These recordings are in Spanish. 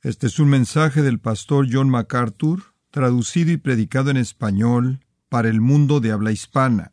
Este es un mensaje del pastor John MacArthur, traducido y predicado en español para el mundo de habla hispana.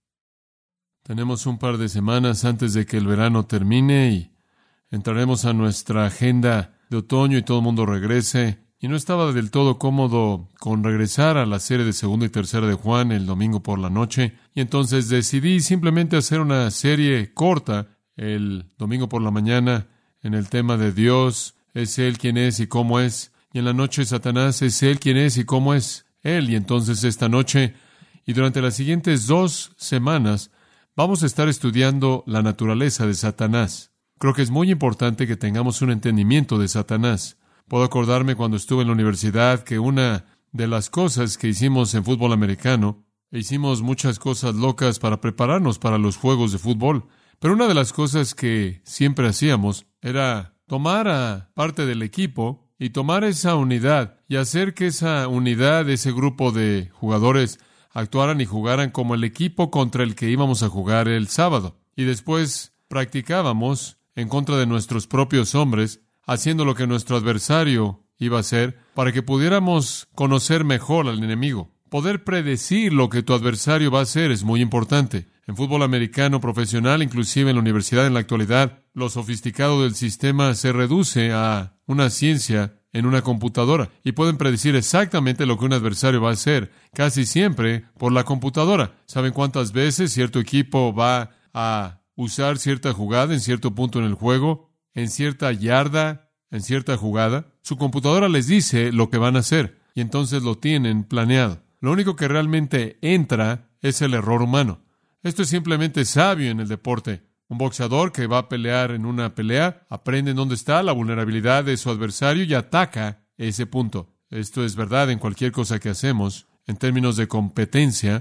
Tenemos un par de semanas antes de que el verano termine y entraremos a nuestra agenda de otoño y todo el mundo regrese. Y no estaba del todo cómodo con regresar a la serie de segunda y tercera de Juan el domingo por la noche. Y entonces decidí simplemente hacer una serie corta el domingo por la mañana en el tema de Dios. Es Él quien es y cómo es. Y en la noche Satanás es Él quien es y cómo es Él. Y entonces esta noche y durante las siguientes 2 semanas vamos a estar estudiando la naturaleza de Satanás. Creo que es muy importante que tengamos un entendimiento de Satanás. Puedo acordarme cuando estuve en la universidad que una de las cosas que hicimos en fútbol americano, hicimos muchas cosas locas para prepararnos para los juegos de fútbol, pero una de las cosas que siempre hacíamos era tomar a parte del equipo y tomar esa unidad y hacer que esa unidad, ese grupo de jugadores, actuaran y jugaran como el equipo contra el que íbamos a jugar el sábado. Y después practicábamos en contra de nuestros propios hombres, haciendo lo que nuestro adversario iba a hacer, para que pudiéramos conocer mejor al enemigo. Poder predecir lo que tu adversario va a hacer es muy importante. En fútbol americano profesional, inclusive en la universidad en la actualidad, lo sofisticado del sistema se reduce a una ciencia en una computadora y pueden predecir exactamente lo que un adversario va a hacer, casi siempre por la computadora. ¿Saben cuántas veces cierto equipo va a usar cierta jugada en cierto punto en el juego, en cierta yarda, en cierta jugada? Su computadora les dice lo que van a hacer y entonces lo tienen planeado. Lo único que realmente entra es el error humano. Esto es simplemente sabio en el deporte. Un boxeador que va a pelear en una pelea aprende en dónde está la vulnerabilidad de su adversario y ataca ese punto. Esto es verdad en cualquier cosa que hacemos en términos de competencia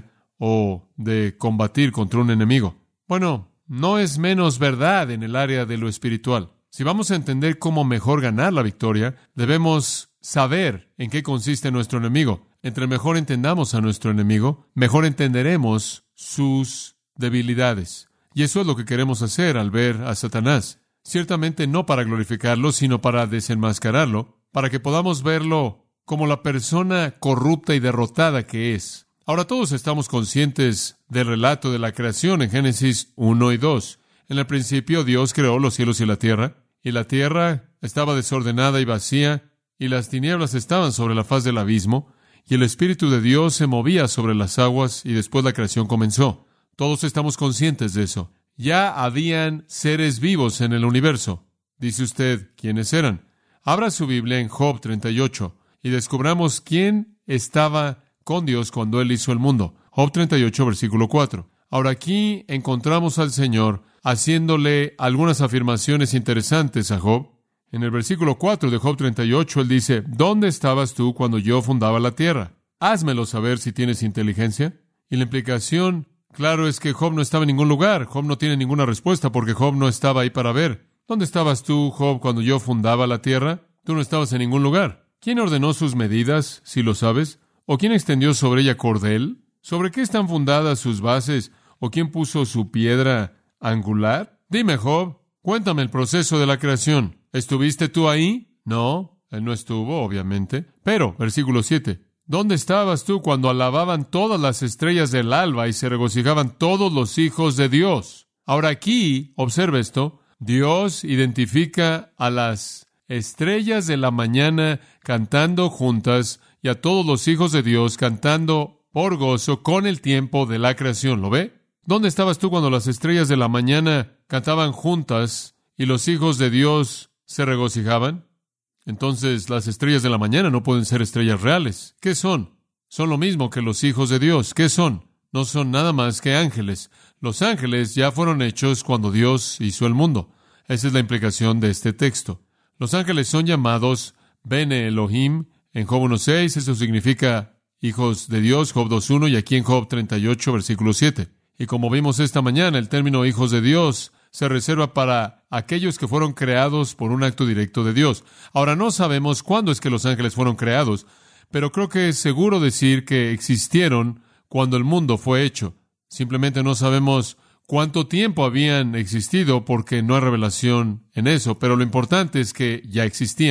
o de combatir contra un enemigo. Bueno, no es menos verdad en el área de lo espiritual. Si vamos a entender cómo mejor ganar la victoria, debemos saber en qué consiste nuestro enemigo. Entre mejor entendamos a nuestro enemigo, mejor entenderemos sus debilidades. Y eso es lo que queremos hacer al ver a Satanás. Ciertamente no para glorificarlo, sino para desenmascararlo, para que podamos verlo como la persona corrupta y derrotada que es. Ahora todos estamos conscientes del relato de la creación en Génesis 1 y 2. En el principio Dios creó los cielos y la tierra estaba desordenada y vacía, y las tinieblas estaban sobre la faz del abismo, y el Espíritu de Dios se movía sobre las aguas, y después la creación comenzó. Todos estamos conscientes de eso. Ya habían seres vivos en el universo. Dice usted, ¿quiénes eran? Abra su Biblia en Job 38 y descubramos quién estaba con Dios cuando Él hizo el mundo. Job 38, versículo 4. Ahora aquí encontramos al Señor haciéndole algunas afirmaciones interesantes a Job. En el versículo 4 de Job 38, Él dice, ¿dónde estabas tú cuando yo fundaba la tierra? Házmelo saber si tienes inteligencia. Y la implicación, claro, es que Job no estaba en ningún lugar. Job no tiene ninguna respuesta porque Job no estaba ahí para ver. ¿Dónde estabas tú, Job, cuando yo fundaba la tierra? Tú no estabas en ningún lugar. ¿Quién ordenó sus medidas, si lo sabes? ¿O quién extendió sobre ella cordel? ¿Sobre qué están fundadas sus bases? ¿O quién puso su piedra angular? Dime, Job, cuéntame el proceso de la creación. ¿Estuviste tú ahí? No, él no estuvo, obviamente. Pero, versículo 7, ¿dónde estabas tú cuando alababan todas las estrellas del alba y se regocijaban todos los hijos de Dios? Ahora aquí, observa esto, Dios identifica a las estrellas de la mañana cantando juntas y a todos los hijos de Dios cantando por gozo con el tiempo de la creación. ¿Lo ve? ¿Dónde estabas tú cuando las estrellas de la mañana cantaban juntas y los hijos de Dios se regocijaban? Entonces, las estrellas de la mañana no pueden ser estrellas reales. ¿Qué son? Son lo mismo que los hijos de Dios. ¿Qué son? No son nada más que ángeles. Los ángeles ya fueron hechos cuando Dios hizo el mundo. Esa es la implicación de este texto. Los ángeles son llamados Bene Elohim en Job 1.6. Eso significa hijos de Dios, Job 2.1, y aquí en Job 38, versículo 7. Y como vimos esta mañana, el término hijos de Dios se reserva para aquellos que fueron creados por un acto directo de Dios. Ahora, no sabemos cuándo es que los ángeles fueron creados, pero creo que es seguro decir que existieron cuando el mundo fue hecho. Simplemente no sabemos cuánto tiempo habían existido porque no hay revelación en eso, pero lo importante es que ya existían.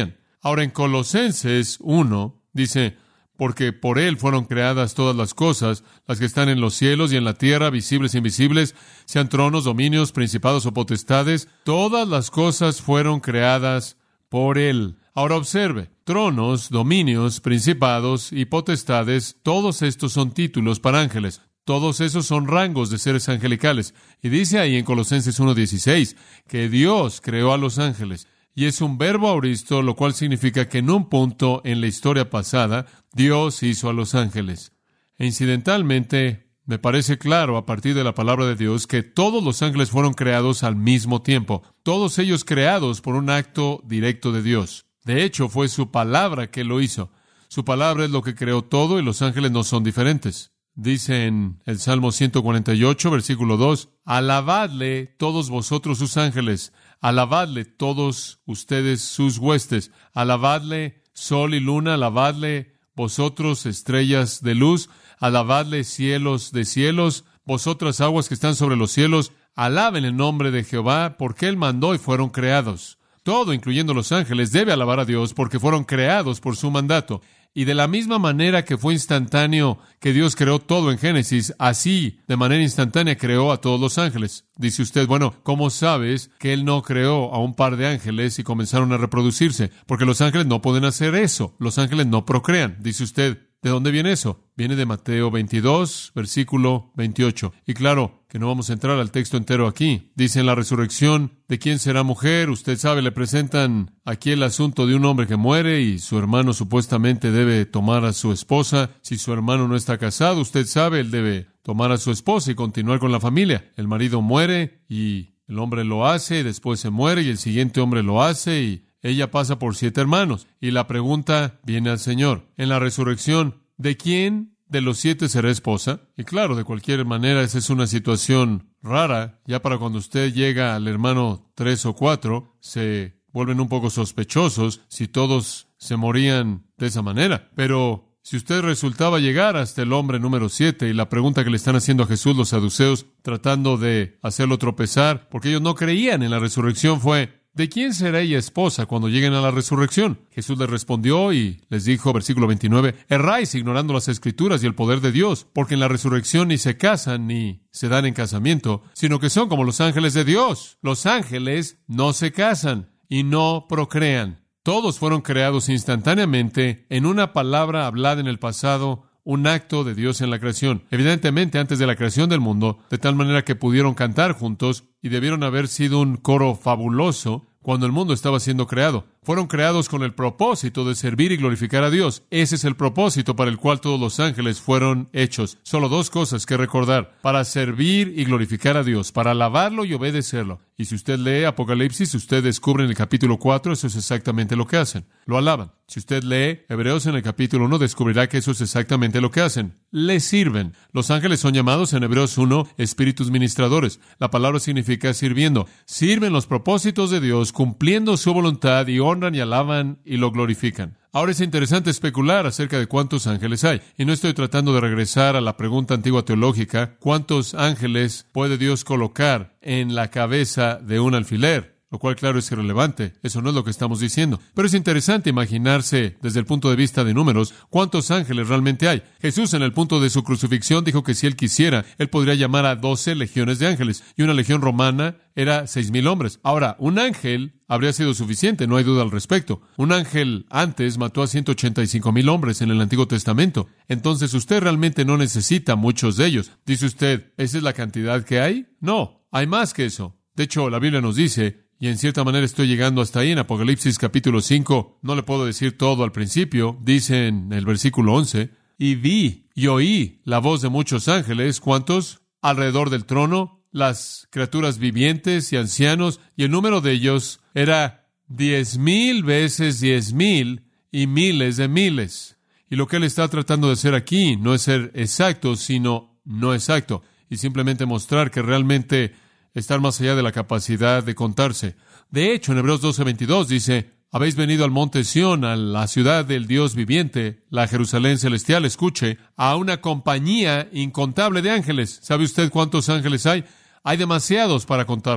Ahora en Colosenses 1 dice, porque por Él fueron creadas todas las cosas, las que están en los cielos y en la tierra, visibles e invisibles, sean tronos, dominios, principados o potestades, todas las cosas fueron creadas por Él. Ahora observe, tronos, dominios, principados y potestades, todos estos son títulos para ángeles. Todos esos son rangos de seres angelicales. Y dice ahí en Colosenses 1:16 que Dios creó a los ángeles. Y es un verbo auristo, lo cual significa que en un punto en la historia pasada, Dios hizo a los ángeles. E incidentalmente, me parece claro a partir de la palabra de Dios que todos los ángeles fueron creados al mismo tiempo. Todos ellos creados por un acto directo de Dios. De hecho, fue su palabra que lo hizo. Su palabra es lo que creó todo y los ángeles no son diferentes. Dice en el Salmo 148, versículo 2, alabadle todos vosotros sus ángeles, alabadle todos ustedes sus huestes, alabadle sol y luna, alabadle vosotros estrellas de luz, alabadle cielos de cielos, vosotras aguas que están sobre los cielos, alaben el nombre de Jehová, porque Él mandó y fueron creados. Todo, incluyendo los ángeles, debe alabar a Dios porque fueron creados por su mandato. Y de la misma manera que fue instantáneo que Dios creó todo en Génesis, así, de manera instantánea, creó a todos los ángeles. Dice usted, bueno, ¿cómo sabes que Él no creó a un par de ángeles y comenzaron a reproducirse? Porque los ángeles no pueden hacer eso. Los ángeles no procrean. Dice usted, ¿de dónde viene eso? Viene de Mateo 22, versículo 28. Y claro, que no vamos a entrar al texto entero aquí. Dice en la resurrección, ¿de quién será mujer? Usted sabe, le presentan aquí el asunto de un hombre que muere y su hermano supuestamente debe tomar a su esposa. Si su hermano no está casado, usted sabe, él debe tomar a su esposa y continuar con la familia. El marido muere y el hombre lo hace, y después se muere y el siguiente hombre lo hace y ella pasa por 7 hermanos. Y la pregunta viene al Señor. En la resurrección, ¿de quién de los 7 será esposa? Y claro, de cualquier manera, esa es una situación rara. Ya para cuando usted llega al hermano 3 o 4, se vuelven un poco sospechosos si todos se morían de esa manera. Pero si usted resultaba llegar hasta el hombre número 7, y la pregunta que le están haciendo a Jesús los saduceos, tratando de hacerlo tropezar, porque ellos no creían en la resurrección, fue, ¿de quién será ella esposa cuando lleguen a la resurrección? Jesús les respondió y les dijo, versículo 29, erráis ignorando las Escrituras y el poder de Dios, porque en la resurrección ni se casan ni se dan en casamiento, sino que son como los ángeles de Dios. Los ángeles no se casan y no procrean. Todos fueron creados instantáneamente en una palabra hablada en el pasado, un acto de Dios en la creación. Evidentemente, antes de la creación del mundo, de tal manera que pudieron cantar juntos y debieron haber sido un coro fabuloso cuando el mundo estaba siendo creado. Fueron creados con el propósito de servir y glorificar a Dios. Ese es el propósito para el cual todos los ángeles fueron hechos. Solo 2 cosas que recordar: para servir y glorificar a Dios, para alabarlo y obedecerlo. Y si usted lee Apocalipsis, usted descubre en el capítulo 4, eso es exactamente lo que hacen. Lo alaban. Si usted lee Hebreos en el capítulo 1, descubrirá que eso es exactamente lo que hacen. Le sirven. Los ángeles son llamados en Hebreos 1 espíritus ministradores. La palabra significa sirviendo. Sirven los propósitos de Dios, cumpliendo su voluntad, y honran y alaban y lo glorifican. Ahora es interesante especular acerca de cuántos ángeles hay. Y no estoy tratando de regresar a la pregunta antigua teológica, ¿cuántos ángeles puede Dios colocar en la cabeza de un alfiler? Lo cual, claro, es irrelevante. Eso no es lo que estamos diciendo. Pero es interesante imaginarse, desde el punto de vista de números, cuántos ángeles realmente hay. Jesús, en el punto de su crucifixión, dijo que si Él quisiera, Él podría llamar a 12 legiones de ángeles. Y una legión romana era 6,000 hombres. Ahora, un ángel habría sido suficiente, no hay duda al respecto. Un ángel antes mató a 185,000 hombres en el Antiguo Testamento. Entonces, usted realmente no necesita muchos de ellos. Dice usted, ¿esa es la cantidad que hay? No, hay más que eso. De hecho, la Biblia nos dice, y en cierta manera estoy llegando hasta ahí en Apocalipsis capítulo 5, no le puedo decir todo al principio, dice en el versículo 11, y vi y oí la voz de muchos ángeles, ¿cuántos? Alrededor del trono, las criaturas vivientes y ancianos, y el número de ellos era 10,000 veces 10,000 y miles de miles. Y lo que él está tratando de hacer aquí no es ser exacto, sino no exacto, y simplemente mostrar que realmente estar más allá de la capacidad de contarse. De hecho, en Hebreos 12:22 dice, habéis venido al monte Sión, a la ciudad del Dios viviente, la Jerusalén celestial, escuche, a una compañía incontable de ángeles. ¿Sabe usted cuántos ángeles hay? Hay demasiados para contarlos.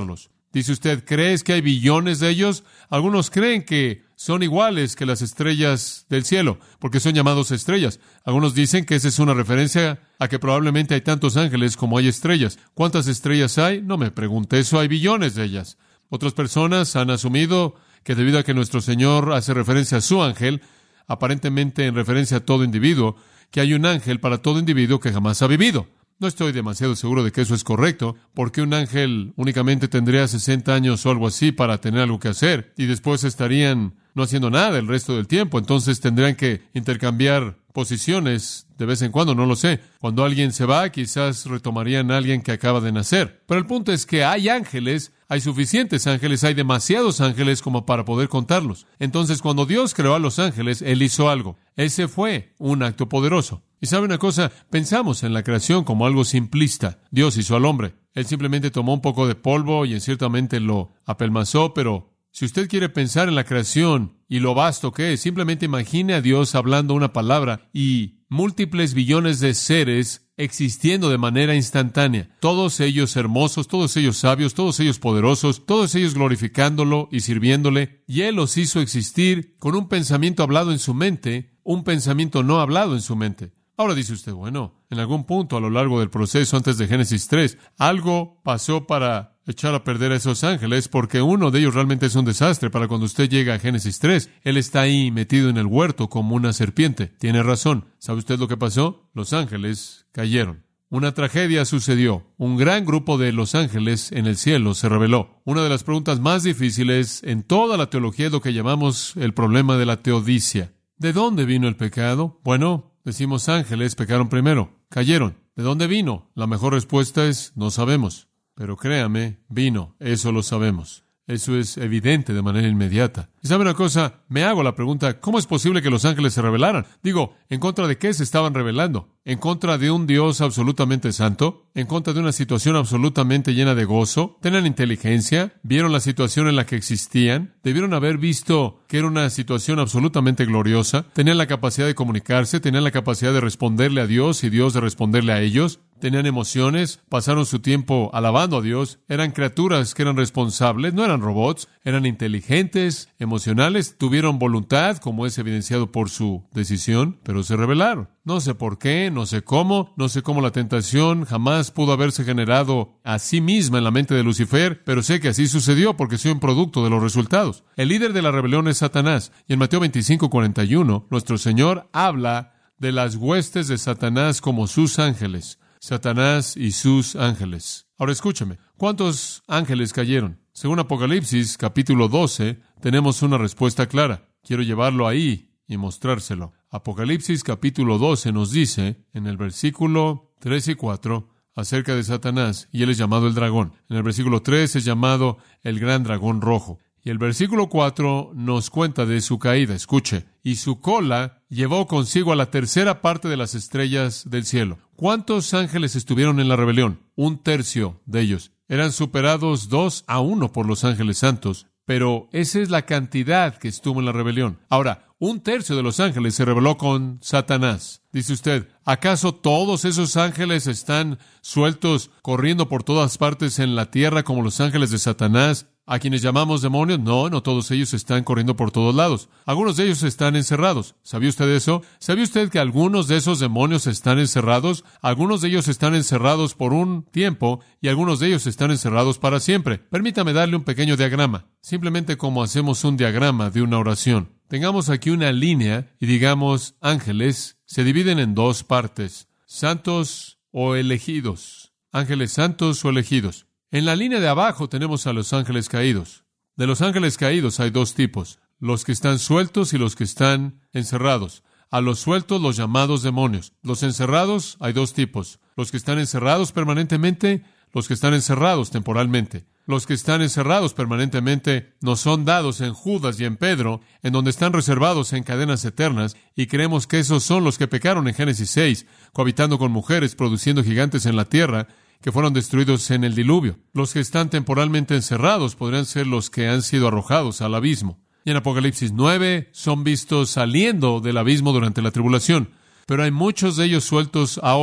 Dice usted, ¿crees que hay billones de ellos? Algunos creen que son iguales que las estrellas del cielo, porque son llamados estrellas. Algunos dicen que esa es una referencia a que probablemente hay tantos ángeles como hay estrellas. ¿Cuántas estrellas hay? No me pregunte eso, hay billones de ellas. Otras personas han asumido que debido a que nuestro Señor hace referencia a su ángel, aparentemente en referencia a todo individuo, que hay un ángel para todo individuo que jamás ha vivido. No estoy demasiado seguro de que eso es correcto, porque un ángel únicamente tendría 60 años o algo así para tener algo que hacer, y después estarían no haciendo nada el resto del tiempo. Entonces tendrían que intercambiar posiciones de vez en cuando, no lo sé. Cuando alguien se va, quizás retomarían a alguien que acaba de nacer. Pero el punto es que hay ángeles, hay suficientes ángeles, hay demasiados ángeles como para poder contarlos. Entonces, cuando Dios creó a los ángeles, Él hizo algo. Ese fue un acto poderoso. Y sabe una cosa, pensamos en la creación como algo simplista. Dios hizo al hombre. Él simplemente tomó un poco de polvo y ciertamente lo apelmazó, pero si usted quiere pensar en la creación y lo vasto que es, simplemente imagine a Dios hablando una palabra y múltiples billones de seres existiendo de manera instantánea. Todos ellos hermosos, todos ellos sabios, todos ellos poderosos, todos ellos glorificándolo y sirviéndole. Y Él los hizo existir con un pensamiento hablado en su mente, un pensamiento no hablado en su mente. Ahora dice usted, bueno, en algún punto a lo largo del proceso antes de Génesis 3, algo pasó para echar a perder a esos ángeles, porque uno de ellos realmente es un desastre para cuando usted llega a Génesis 3. Él está ahí metido en el huerto como una serpiente. Tiene razón. ¿Sabe usted lo que pasó? Los ángeles cayeron. Una tragedia sucedió. Un gran grupo de los ángeles en el cielo se rebeló. Una de las preguntas más difíciles en toda la teología es lo que llamamos el problema de la teodicia. ¿De dónde vino el pecado? Bueno, decimos ángeles pecaron primero, cayeron. ¿De dónde vino? La mejor respuesta es no sabemos. Pero créame, vino, eso lo sabemos. Eso es evidente de manera inmediata. Y sabe una cosa, me hago la pregunta, ¿cómo es posible que los ángeles se rebelaran? Digo, ¿en contra de qué se estaban rebelando? ¿En contra de un Dios absolutamente santo? ¿En contra de una situación absolutamente llena de gozo? ¿Tenían inteligencia? ¿Vieron la situación en la que existían? ¿Debieron haber visto que era una situación absolutamente gloriosa? ¿Tenían la capacidad de comunicarse? ¿Tenían la capacidad de responderle a Dios y Dios de responderle a ellos? ¿Tenían emociones? ¿Pasaron su tiempo alabando a Dios? ¿Eran criaturas que eran responsables? ¿No eran robots? ¿Eran inteligentes, emocionales? ¿Tuvieron voluntad, como es evidenciado por su decisión? Pero se rebelaron. No sé por qué, no sé cómo la tentación jamás pudo haberse generado a sí misma en la mente de Lucifer, pero sé que así sucedió porque soy un producto de los resultados. El líder de la rebelión es Satanás, y en Mateo 25:41, nuestro Señor habla de las huestes de Satanás como sus ángeles. Satanás y sus ángeles. Ahora escúcheme, ¿cuántos ángeles cayeron? Según Apocalipsis, capítulo 12, tenemos una respuesta clara. Quiero llevarlo ahí y mostrárselo. Apocalipsis, capítulo 12, nos dice, en el versículo 3 y 4, acerca de Satanás, y él es llamado el dragón. En el versículo 3 es llamado el gran dragón rojo. Y el versículo 4 nos cuenta de su caída. Escuche. Y su cola llevó consigo a la tercera parte de las estrellas del cielo. ¿Cuántos ángeles estuvieron en la rebelión? 1/3 de ellos. Eran superados 2-1 por los ángeles santos. Pero esa es la cantidad que estuvo en la rebelión. Ahora, 1/3 de los ángeles se rebeló con Satanás. Dice usted, ¿acaso todos esos ángeles están sueltos corriendo por todas partes en la tierra como los ángeles de Satanás, a quienes llamamos demonios? No todos ellos están corriendo por todos lados. Algunos de ellos están encerrados. ¿Sabía usted eso? ¿Sabía usted que algunos de esos demonios están encerrados? Algunos de ellos están encerrados por un tiempo y algunos de ellos están encerrados para siempre. Permítame darle un pequeño diagrama, simplemente como hacemos un diagrama de una oración. Tengamos aquí una línea y digamos ángeles se dividen en dos partes, santos o elegidos. Ángeles santos o elegidos. En la línea de abajo tenemos a los ángeles caídos. De los ángeles caídos hay dos tipos, los que están sueltos y los que están encerrados. A los sueltos los llamados demonios. Los encerrados hay dos tipos, los que están encerrados permanentemente, los que están encerrados temporalmente. Los que están encerrados permanentemente nos son dados en Judas y en Pedro, en donde están reservados en cadenas eternas, y creemos que esos son los que pecaron en Génesis 6, cohabitando con mujeres, produciendo gigantes en la tierra, que fueron destruidos en el diluvio. Los que están temporalmente encerrados podrían ser los que han sido arrojados al abismo. Y en Apocalipsis 9 son vistos saliendo del abismo durante la tribulación. Pero hay muchos de ellos sueltos ahora.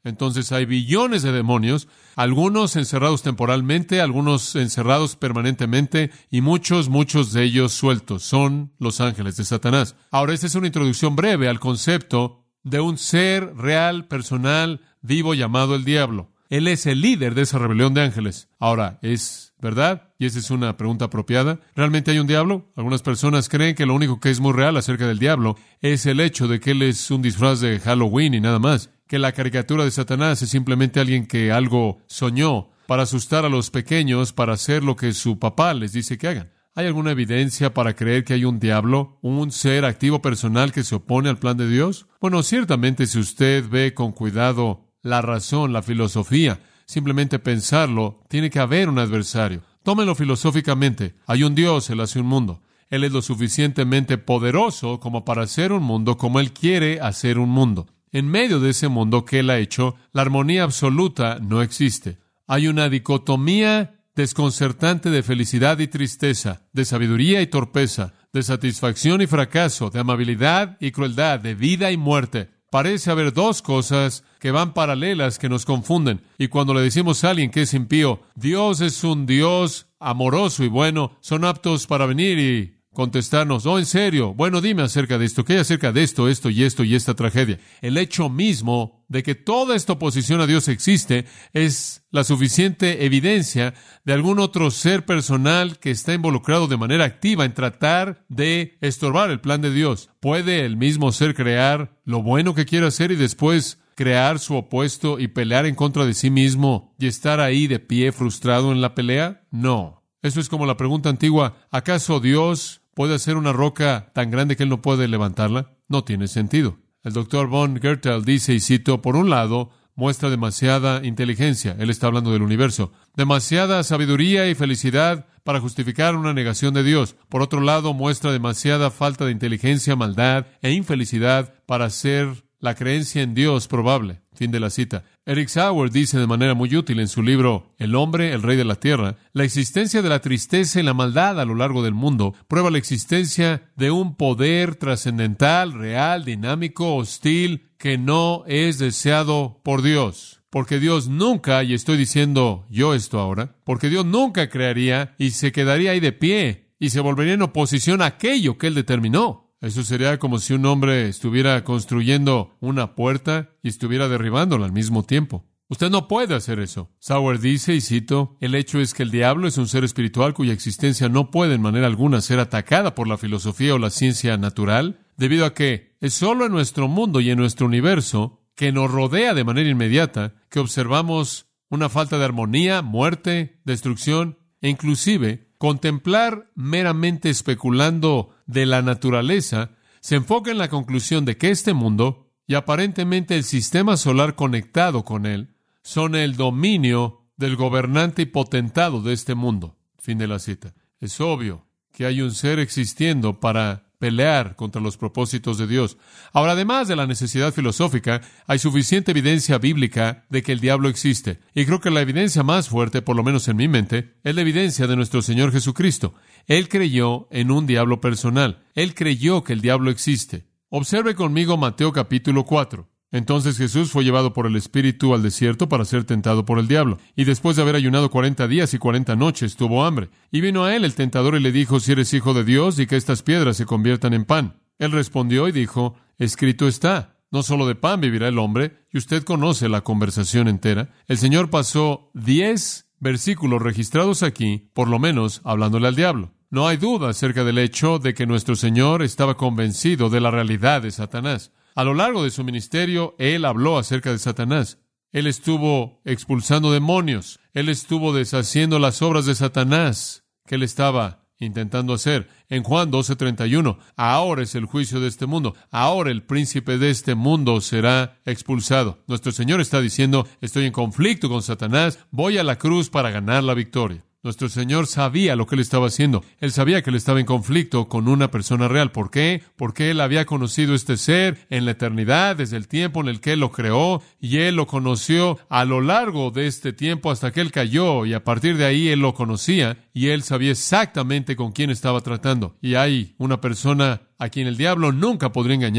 Entonces hay billones de demonios, algunos encerrados temporalmente, algunos encerrados permanentemente, y muchos de ellos sueltos. Son los ángeles de Satanás. Ahora, esta es una introducción breve al concepto de un ser real, personal, vivo llamado el diablo. Él es el líder de esa rebelión de ángeles. Ahora, ¿es verdad? Y esa es una pregunta apropiada. ¿Realmente hay un diablo? Algunas personas creen que lo único que es muy real acerca del diablo es el hecho de que él es un disfraz de Halloween y nada más. Que la caricatura de Satanás es simplemente alguien que algo soñó para asustar a los pequeños, para hacer lo que su papá les dice que hagan. ¿Hay alguna evidencia para creer que hay un diablo, un ser activo personal que se opone al plan de Dios? Bueno, ciertamente si usted ve con cuidado la razón, la filosofía, simplemente pensarlo, tiene que haber un adversario. Tómelo filosóficamente. Hay un Dios, Él hace un mundo. Él es lo suficientemente poderoso como para hacer un mundo como Él quiere hacer un mundo. En medio de ese mundo que Él ha hecho, la armonía absoluta no existe. Hay una dicotomía desconcertante de felicidad y tristeza, de sabiduría y torpeza, de satisfacción y fracaso, de amabilidad y crueldad, de vida y muerte. Parece haber dos cosas que van paralelas que nos confunden. Y cuando le decimos a alguien que es impío, Dios es un Dios amoroso y bueno, son aptos para venir y contestarnos, en serio, bueno, dime acerca de esto, ¿qué hay acerca de esto y esta tragedia? El hecho mismo de que toda esta oposición a Dios existe es la suficiente evidencia de algún otro ser personal que está involucrado de manera activa en tratar de estorbar el plan de Dios. ¿Puede el mismo ser crear lo bueno que quiere hacer y después crear su opuesto y pelear en contra de sí mismo y estar ahí de pie frustrado en la pelea? No. Eso es como la pregunta antigua, ¿acaso Dios puede hacer una roca tan grande que Él no puede levantarla? No tiene sentido. El Dr. von Gertel dice, y cito, por un lado, muestra demasiada inteligencia. Él está hablando del universo. Demasiada sabiduría y felicidad para justificar una negación de Dios. Por otro lado, muestra demasiada falta de inteligencia, maldad e infelicidad para hacer la creencia en Dios probable. Fin de la cita. Eric Sauer dice de manera muy útil en su libro El hombre, el rey de la tierra, la existencia de la tristeza y la maldad a lo largo del mundo prueba la existencia de un poder trascendental, real, dinámico, hostil, que no es deseado por Dios. Porque Dios nunca, y estoy diciendo yo esto ahora, porque Dios nunca crearía y se quedaría ahí de pie y se volvería en oposición a aquello que Él determinó. Eso sería como si un hombre estuviera construyendo una puerta y estuviera derribándola al mismo tiempo. Usted no puede hacer eso. Sauer dice, y cito, el hecho es que el diablo es un ser espiritual cuya existencia no puede en manera alguna ser atacada por la filosofía o la ciencia natural, debido a que es solo en nuestro mundo y en nuestro universo que nos rodea de manera inmediata que observamos una falta de armonía, muerte, destrucción e inclusive contemplar meramente especulando de la naturaleza se enfoca en la conclusión de que este mundo y aparentemente el sistema solar conectado con él son el dominio del gobernante y potentado de este mundo. Fin de la cita. Es obvio que hay un ser existiendo para pelear contra los propósitos de Dios. Ahora, además de la necesidad filosófica, hay suficiente evidencia bíblica de que el diablo existe. Y creo que la evidencia más fuerte, por lo menos en mi mente, es la evidencia de nuestro Señor Jesucristo. Él creyó en un diablo personal. Él creyó que el diablo existe. Observe conmigo Mateo capítulo 4. Entonces Jesús fue llevado por el Espíritu al desierto para ser tentado por el diablo. Y después de haber ayunado 40 días y 40 noches, tuvo hambre. Y vino a él el tentador y le dijo, si eres hijo de Dios, di que estas piedras se conviertan en pan. Él respondió y dijo, escrito está, no solo de pan vivirá el hombre. Y usted conoce la conversación entera. El Señor pasó 10 versículos registrados aquí, por lo menos, hablándole al diablo. No hay duda acerca del hecho de que nuestro Señor estaba convencido de la realidad de Satanás. A lo largo de su ministerio, Él habló acerca de Satanás. Él estuvo expulsando demonios. Él estuvo deshaciendo las obras de Satanás que Él estaba intentando hacer. En Juan 12:31, ahora es el juicio de este mundo. Ahora el príncipe de este mundo será expulsado. Nuestro Señor está diciendo, estoy en conflicto con Satanás, voy a la cruz para ganar la victoria. Nuestro Señor sabía lo que Él estaba haciendo. Él sabía que Él estaba en conflicto con una persona real. ¿Por qué? Porque Él había conocido este ser en la eternidad, desde el tiempo en el que Él lo creó, y Él lo conoció a lo largo de este tiempo hasta que Él cayó, y a partir de ahí Él lo conocía, y Él sabía exactamente con quién estaba tratando. Y hay una persona a quien el diablo nunca podría engañar,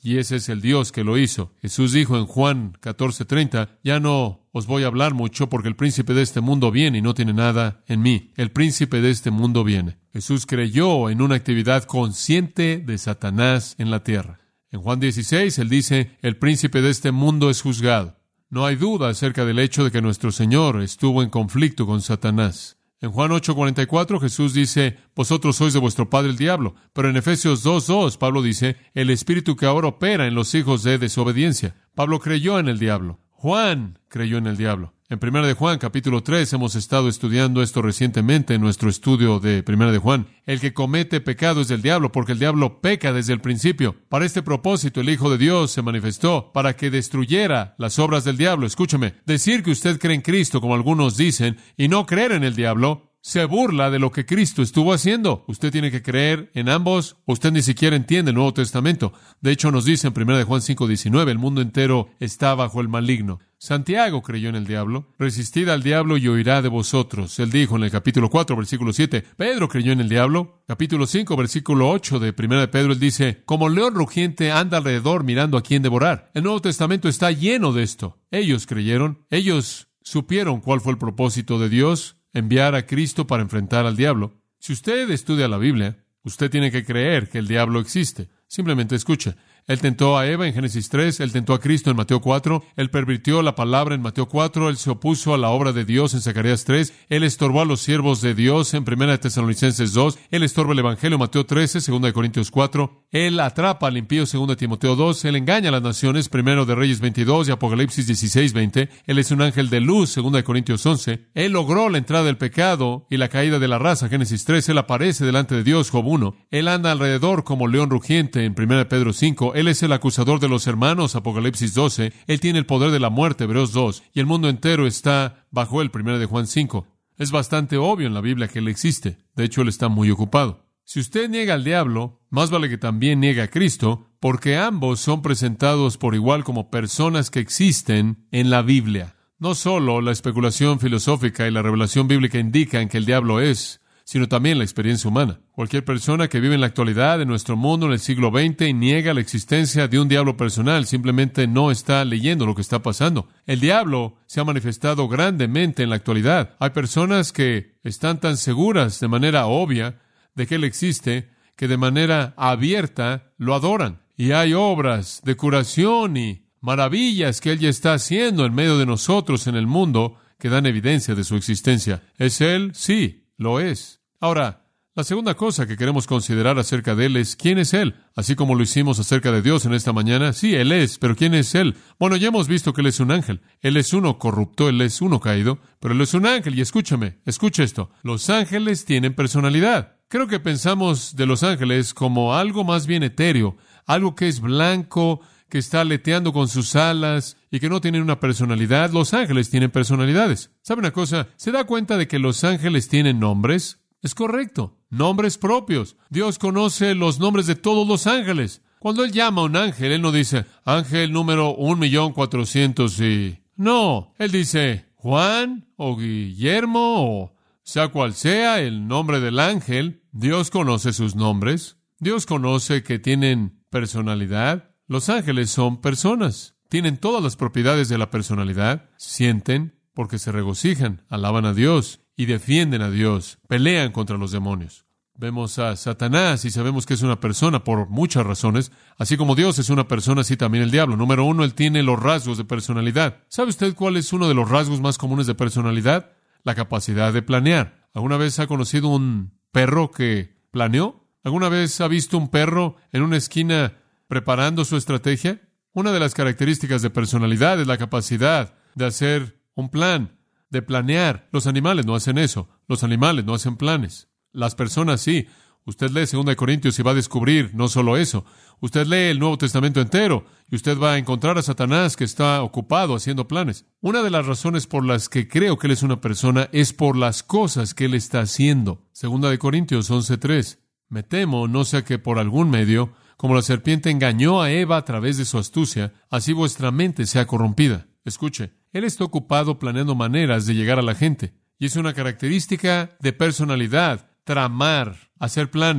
y ese es el Dios que lo hizo. Jesús dijo en Juan 14:30, ya no os voy a hablar mucho porque el príncipe de este mundo viene y no tiene nada en mí. El príncipe de este mundo viene. Jesús creyó en una actividad consciente de Satanás en la tierra. En Juan 16, él dice, el príncipe de este mundo es juzgado. No hay duda acerca del hecho de que nuestro Señor estuvo en conflicto con Satanás. En Juan 8:44 Jesús dice, vosotros sois de vuestro padre el diablo. Pero en Efesios 2:2 Pablo dice, el espíritu que ahora opera en los hijos de desobediencia. Pablo creyó en el diablo. Juan creyó en el diablo. En 1 de Juan, capítulo 3, hemos estado estudiando esto recientemente en nuestro estudio de 1 de Juan. El que comete pecado es del diablo, porque el diablo peca desde el principio. Para este propósito, el Hijo de Dios se manifestó para que destruyera las obras del diablo. Escúcheme, decir que usted cree en Cristo, como algunos dicen, y no creer en el diablo, se burla de lo que Cristo estuvo haciendo. Usted tiene que creer en ambos, o usted ni siquiera entiende el Nuevo Testamento. De hecho, nos dice en 1 de Juan 5:19, el mundo entero está bajo el maligno. Santiago creyó en el diablo. Resistid al diablo y huirá de vosotros. Él dijo en el capítulo 4, versículo 7. Pedro creyó en el diablo. Capítulo 5, versículo 8 de 1 de Pedro, él dice, como león rugiente anda alrededor mirando a quién devorar. El Nuevo Testamento está lleno de esto. Ellos creyeron. Ellos supieron cuál fue el propósito de Dios, enviar a Cristo para enfrentar al diablo. Si usted estudia la Biblia, usted tiene que creer que el diablo existe. Simplemente escuche. Él tentó a Eva en Génesis 3, él tentó a Cristo en Mateo 4, él pervirtió la palabra en Mateo 4, él se opuso a la obra de Dios en Zacarías 3, él estorbó a los siervos de Dios en 1 de Tesalonicenses 2, él estorba el Evangelio en Mateo 13, 2 de Corintios 4, él atrapa al impío 2 de Timoteo 2, él engaña a las naciones 1 de Reyes 22 y Apocalipsis 16, 20, él es un ángel de luz 2 de Corintios 11, él logró la entrada del pecado y la caída de la raza Génesis 3, él aparece delante de Dios Job 1, él anda alrededor como león rugiente en 1 de Pedro 5, él es el acusador de los hermanos, Apocalipsis 12. Él tiene el poder de la muerte, Hebreos 2. Y el mundo entero está bajo él, 1 de Juan 5. Es bastante obvio en la Biblia que él existe. De hecho, él está muy ocupado. Si usted niega al diablo, más vale que también niegue a Cristo, porque ambos son presentados por igual como personas que existen en la Biblia. No solo la especulación filosófica y la revelación bíblica indican que el diablo es, sino también la experiencia humana. Cualquier persona que vive en la actualidad, en nuestro mundo, en el siglo XX, y niega la existencia de un diablo personal, simplemente no está leyendo lo que está pasando. El diablo se ha manifestado grandemente en la actualidad. Hay personas que están tan seguras de manera obvia de que Él existe, que de manera abierta lo adoran. Y hay obras de curación y maravillas que Él ya está haciendo en medio de nosotros en el mundo que dan evidencia de su existencia. ¿Es Él? Sí, lo es. Ahora, la segunda cosa que queremos considerar acerca de Él es ¿quién es Él? Así como lo hicimos acerca de Dios en esta mañana. Sí, Él es, pero ¿quién es Él? Bueno, ya hemos visto que Él es un ángel. Él es uno corrupto, Él es uno caído, pero Él es un ángel. Y escuche esto. Los ángeles tienen personalidad. Creo que pensamos de los ángeles como algo más bien etéreo, algo que es blanco, que está aleteando con sus alas y que no tienen una personalidad. Los ángeles tienen personalidades. ¿Sabe una cosa? ¿Se da cuenta de que los ángeles tienen nombres? Es correcto. Nombres propios. Dios conoce los nombres de todos los ángeles. Cuando Él llama a un ángel, Él no dice, ángel número 1,400,000 y... No, Él dice, Juan o Guillermo o sea cual sea el nombre del ángel. Dios conoce sus nombres. Dios conoce que tienen personalidad. Los ángeles son personas. Tienen todas las propiedades de la personalidad. Sienten porque se regocijan, alaban a Dios y defienden a Dios, pelean contra los demonios. Vemos a Satanás y sabemos que es una persona por muchas razones. Así como Dios es una persona, así también el diablo. Número 1, él tiene los rasgos de personalidad. ¿Sabe usted cuál es uno de los rasgos más comunes de personalidad? La capacidad de planear. ¿Alguna vez ha conocido un perro que planeó? ¿Alguna vez ha visto un perro en una esquina preparando su estrategia? Una de las características de personalidad es la capacidad de hacer un plan, de planear. Los animales no hacen eso. Los animales no hacen planes. Las personas sí. Usted lee 2 Corintios y va a descubrir no solo eso. Usted lee el Nuevo Testamento entero y usted va a encontrar a Satanás que está ocupado haciendo planes. Una de las razones por las que creo que él es una persona es por las cosas que él está haciendo. 2 Corintios 11:3. Me temo, no sea que por algún medio, como la serpiente engañó a Eva a través de su astucia, así vuestra mente sea corrompida. Escuche, él está ocupado planeando maneras de llegar a la gente. Y es una característica de personalidad, tramar, hacer planes.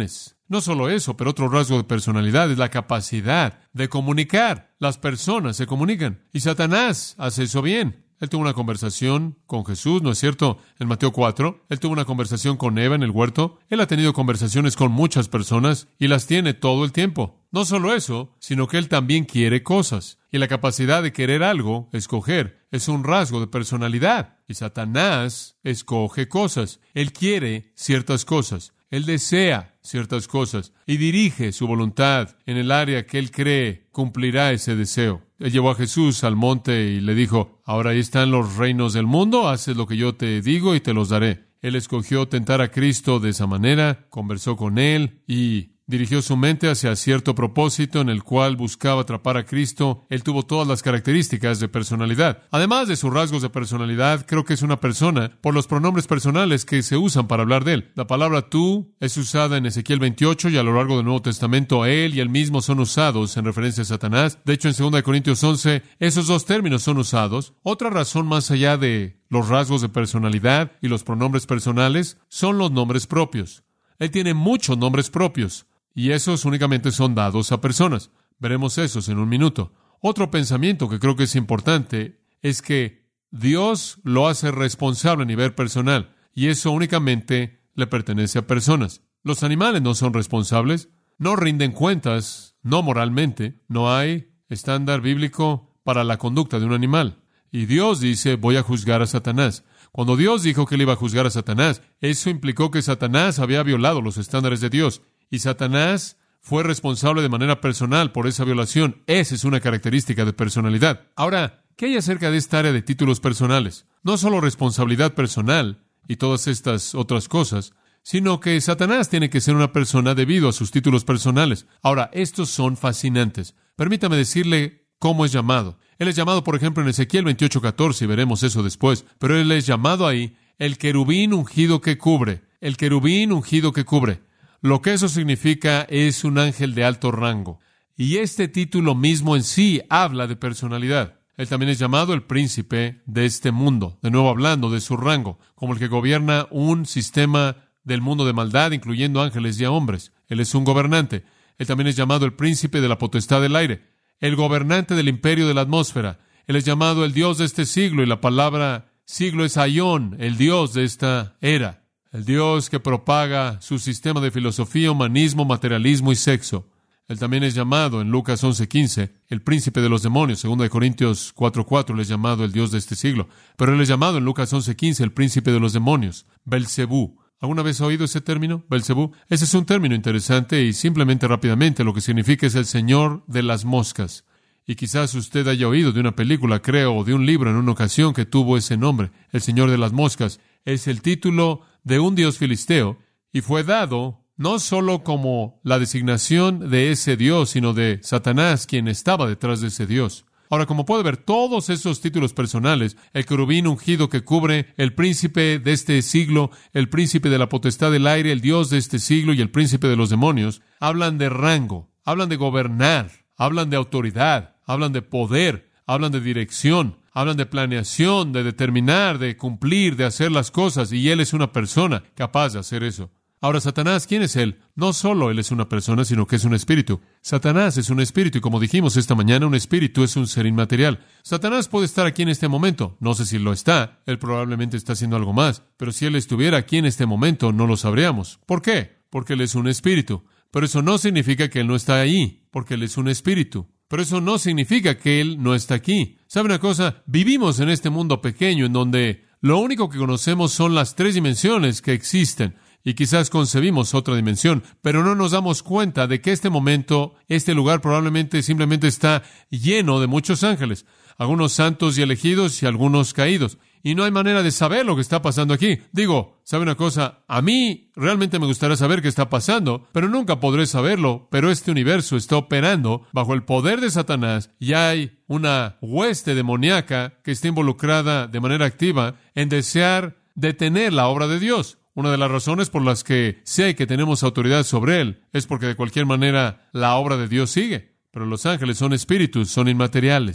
No solo eso, pero otro rasgo de personalidad es la capacidad de comunicar. Las personas se comunican. Y Satanás hace eso bien. Él tuvo una conversación con Jesús, ¿no es cierto? En Mateo 4. Él tuvo una conversación con Eva en el huerto. Él ha tenido conversaciones con muchas personas y las tiene todo el tiempo. No solo eso, sino que él también quiere cosas. Y la capacidad de querer algo, escoger, es un rasgo de personalidad. Y Satanás escoge cosas. Él quiere ciertas cosas. Él desea ciertas cosas y dirige su voluntad en el área que él cree cumplirá ese deseo. Él llevó a Jesús al monte y le dijo, ahora ahí están los reinos del mundo, haces lo que yo te digo y te los daré. Él escogió tentar a Cristo de esa manera, conversó con él y dirigió su mente hacia cierto propósito en el cual buscaba atrapar a Cristo. Él tuvo todas las características de personalidad. Además de sus rasgos de personalidad, creo que es una persona por los pronombres personales que se usan para hablar de él. La palabra tú es usada en Ezequiel 28 y a lo largo del Nuevo Testamento él y él mismo son usados en referencia a Satanás. De hecho, en 2 Corintios 11, esos dos términos son usados. Otra razón más allá de los rasgos de personalidad y los pronombres personales son los nombres propios. Él tiene muchos nombres propios. Y esos únicamente son dados a personas. Veremos esos en un minuto. Otro pensamiento que creo que es importante es que Dios lo hace responsable a nivel personal, y eso únicamente le pertenece a personas. Los animales no son responsables, no rinden cuentas, no moralmente. No hay estándar bíblico para la conducta de un animal. Y Dios dice, voy a juzgar a Satanás. Cuando Dios dijo que él iba a juzgar a Satanás, eso implicó que Satanás había violado los estándares de Dios. Y Satanás fue responsable de manera personal por esa violación. Esa es una característica de personalidad. Ahora, ¿qué hay acerca de esta área de títulos personales? No solo responsabilidad personal y todas estas otras cosas, sino que Satanás tiene que ser una persona debido a sus títulos personales. Ahora, estos son fascinantes. Permítame decirle cómo es llamado. Él es llamado, por ejemplo, en Ezequiel 28:14, y veremos eso después. Pero él es llamado ahí el querubín ungido que cubre. El querubín ungido que cubre. Lo que eso significa es un ángel de alto rango. Y este título mismo en sí habla de personalidad. Él también es llamado el príncipe de este mundo, de nuevo hablando de su rango, como el que gobierna un sistema del mundo de maldad, incluyendo ángeles y a hombres. Él es un gobernante. Él también es llamado el príncipe de la potestad del aire, el gobernante del imperio de la atmósfera. Él es llamado el Dios de este siglo, y la palabra siglo es aión, el Dios de esta era. El Dios que propaga su sistema de filosofía, humanismo, materialismo y sexo. Él también es llamado en Lucas 11:15 el príncipe de los demonios. 2 Corintios 4:4 él es llamado el Dios de este siglo. Pero él es llamado en Lucas 11:15 el príncipe de los demonios, Belcebú. ¿Alguna vez ha oído ese término, Belcebú? Ese es un término interesante y simplemente rápidamente lo que significa es el señor de las moscas. Y quizás usted haya oído de una película, creo, o de un libro en una ocasión que tuvo ese nombre. El señor de las moscas es el título de un dios filisteo y fue dado no solo como la designación de ese dios, sino de Satanás, quien estaba detrás de ese dios. Ahora, como puede ver, todos esos títulos personales, el querubín ungido que cubre, el príncipe de este siglo, el príncipe de la potestad del aire, el dios de este siglo y el príncipe de los demonios, hablan de rango, hablan de gobernar, hablan de autoridad, hablan de poder, hablan de dirección, hablan de planeación, de determinar, de cumplir, de hacer las cosas, y él es una persona capaz de hacer eso. Ahora, Satanás, ¿quién es él? No solo él es una persona, sino que es un espíritu. Satanás es un espíritu, y como dijimos esta mañana, un espíritu es un ser inmaterial. Satanás puede estar aquí en este momento. No sé si lo está. Él probablemente está haciendo algo más. Pero si él estuviera aquí en este momento, no lo sabríamos. ¿Por qué? Porque él es un espíritu. Pero eso no significa que él no está ahí, porque él es un espíritu. Pero eso no significa que él no está aquí. ¿Sabe una cosa? Vivimos en este mundo pequeño en donde lo único que conocemos son las 3 dimensiones que existen. Y quizás concebimos otra dimensión, pero no nos damos cuenta de que este momento, este lugar probablemente simplemente está lleno de muchos ángeles, algunos santos y elegidos y algunos caídos. Y no hay manera de saber lo que está pasando aquí. Digo, ¿sabe una cosa? A mí realmente me gustaría saber qué está pasando, pero nunca podré saberlo. Pero este universo está operando bajo el poder de Satanás y hay una hueste demoníaca que está involucrada de manera activa en desear detener la obra de Dios. Una de las razones por las que sé que tenemos autoridad sobre él es porque de cualquier manera la obra de Dios sigue. Pero los ángeles son espíritus, son inmateriales.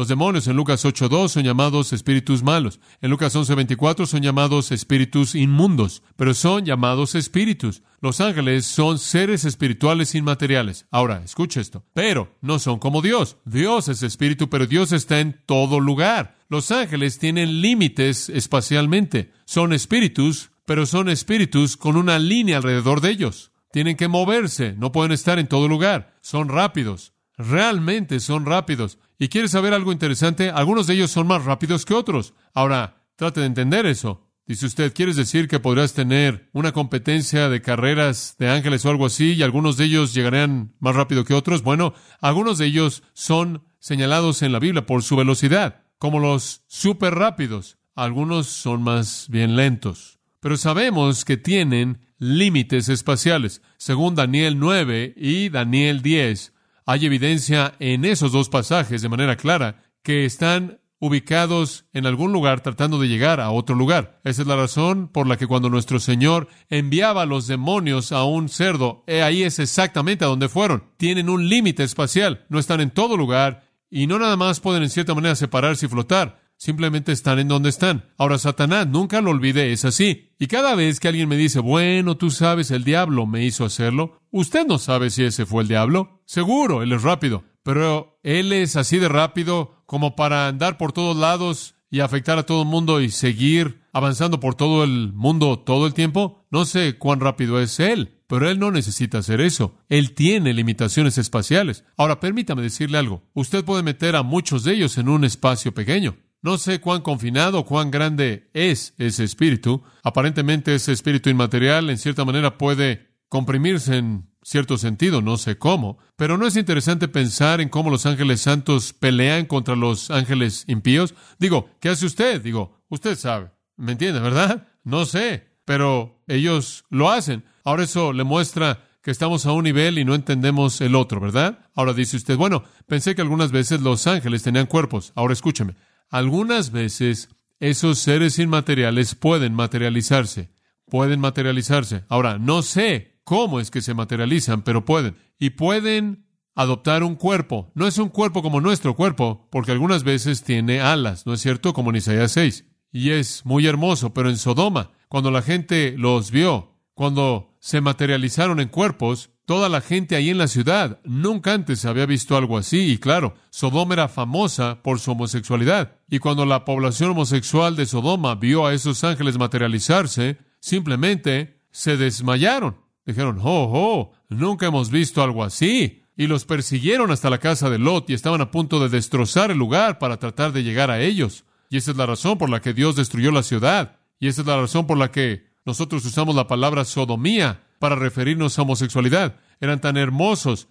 Los demonios en Lucas 8:2 son llamados espíritus malos. En Lucas 11:24 son llamados espíritus inmundos, pero son llamados espíritus. Los ángeles son seres espirituales inmateriales. Ahora, escucha esto. Pero no son como Dios. Dios es espíritu, pero Dios está en todo lugar. Los ángeles tienen límites espacialmente. Son espíritus, pero son espíritus con una línea alrededor de ellos. Tienen que moverse, no pueden estar en todo lugar. Son rápidos. Realmente son rápidos. ¿Y quieres saber algo interesante? Algunos de ellos son más rápidos que otros. Ahora, trate de entender eso. Dice usted, ¿quieres decir que podrás tener una competencia de carreras de ángeles o algo así y algunos de ellos llegarán más rápido que otros? Bueno, algunos de ellos son señalados en la Biblia por su velocidad, como los súper rápidos. Algunos son más bien lentos. Pero sabemos que tienen límites espaciales. Según Daniel 9 y Daniel 10, hay evidencia en esos dos pasajes de manera clara que están ubicados en algún lugar tratando de llegar a otro lugar. Esa es la razón por la que cuando nuestro Señor enviaba a los demonios a un cerdo, ahí es exactamente a donde fueron. Tienen un límite espacial, no están en todo lugar y no nada más pueden en cierta manera separarse y flotar. Simplemente están en donde están. Ahora, Satanás, nunca lo olvide, es así. Y cada vez que alguien me dice, bueno, tú sabes, el diablo me hizo hacerlo, usted no sabe si ese fue el diablo. Seguro, él es rápido. Pero él es así de rápido como para andar por todos lados y afectar a todo el mundo y seguir avanzando por todo el mundo todo el tiempo. No sé cuán rápido es él, pero él no necesita hacer eso. Él tiene limitaciones espaciales. Ahora, permítame decirle algo. Usted puede meter a muchos de ellos en un espacio pequeño. No sé cuán confinado o cuán grande es ese espíritu. Aparentemente ese espíritu inmaterial en cierta manera puede comprimirse en cierto sentido, no sé cómo. Pero ¿no es interesante pensar en cómo los ángeles santos pelean contra los ángeles impíos? Digo, ¿qué hace usted? Digo, usted sabe. ¿Me entiende, verdad? No sé, pero ellos lo hacen. Ahora eso le muestra que estamos a un nivel y no entendemos el otro, ¿verdad? Ahora dice usted, bueno, pensé que algunas veces los ángeles tenían cuerpos. Ahora escúcheme. Algunas veces esos seres inmateriales pueden materializarse. Ahora, no sé cómo es que se materializan, pero pueden. Y pueden adoptar un cuerpo. No es un cuerpo como nuestro cuerpo, porque algunas veces tiene alas, ¿no es cierto? Como en Isaías 6. Y es muy hermoso, pero en Sodoma, cuando la gente los vio, cuando se materializaron en cuerpos, toda la gente ahí en la ciudad nunca antes había visto algo así. Y claro, Sodoma era famosa por su homosexualidad. Y cuando la población homosexual de Sodoma vio a esos ángeles materializarse, simplemente se desmayaron. Dijeron, nunca hemos visto algo así. Y los persiguieron hasta la casa de Lot y estaban a punto de destrozar el lugar para tratar de llegar a ellos. Y esa es la razón por la que Dios destruyó la ciudad. Y esa es la razón por la que nosotros usamos la palabra sodomía para referirnos a homosexualidad. Eran tan hermosos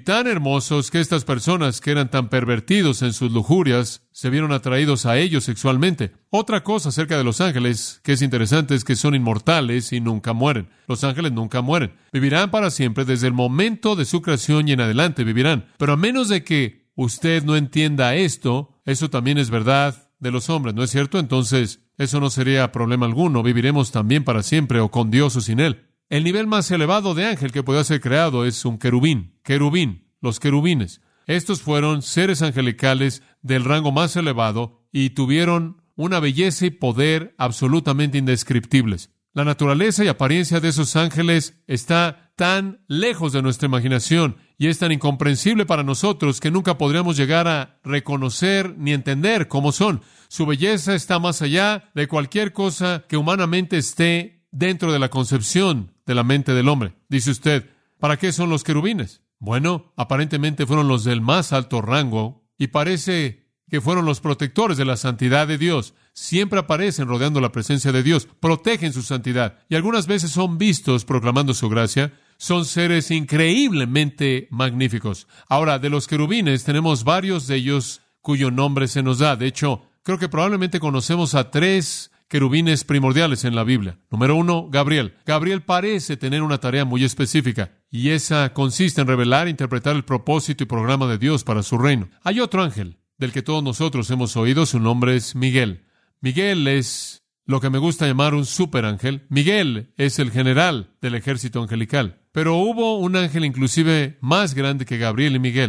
que estas personas que eran tan pervertidos en sus lujurias se vieron atraídos a ellos sexualmente. Otra cosa acerca de los ángeles que es interesante es que son inmortales y nunca mueren. Los ángeles nunca mueren. Vivirán para siempre desde el momento de su creación y en adelante vivirán. Pero a menos de que usted no entienda esto, eso también es verdad de los hombres, ¿no es cierto? Entonces, eso no sería problema alguno. Viviremos también para siempre o con Dios o sin Él. El nivel más elevado de ángel que pueda ser creado es un querubín. Los querubines. Estos fueron seres angelicales del rango más elevado y tuvieron una belleza y poder absolutamente indescriptibles. La naturaleza y apariencia de esos ángeles está tan lejos de nuestra imaginación y es tan incomprensible para nosotros que nunca podríamos llegar a reconocer ni entender cómo son. Su belleza está más allá de cualquier cosa que humanamente esté dentro de la concepción de la mente del hombre. Dice usted, ¿para qué son los querubines? Bueno, aparentemente fueron los del más alto rango y parece que fueron los protectores de la santidad de Dios. Siempre aparecen rodeando la presencia de Dios, protegen su santidad y algunas veces son vistos proclamando su gracia. Son seres increíblemente magníficos. Ahora, de los querubines tenemos varios de ellos cuyo nombre se nos da. De hecho, creo que probablemente conocemos a 3 querubines primordiales en la Biblia. Número 1, Gabriel. Gabriel parece tener una tarea muy específica, y esa consiste en revelar e interpretar el propósito y programa de Dios para su reino. Hay otro ángel del que todos nosotros hemos oído, su nombre es Miguel. Miguel es lo que me gusta llamar un superángel. Miguel es el general del ejército angelical. Pero hubo un ángel inclusive más grande que Gabriel y Miguel.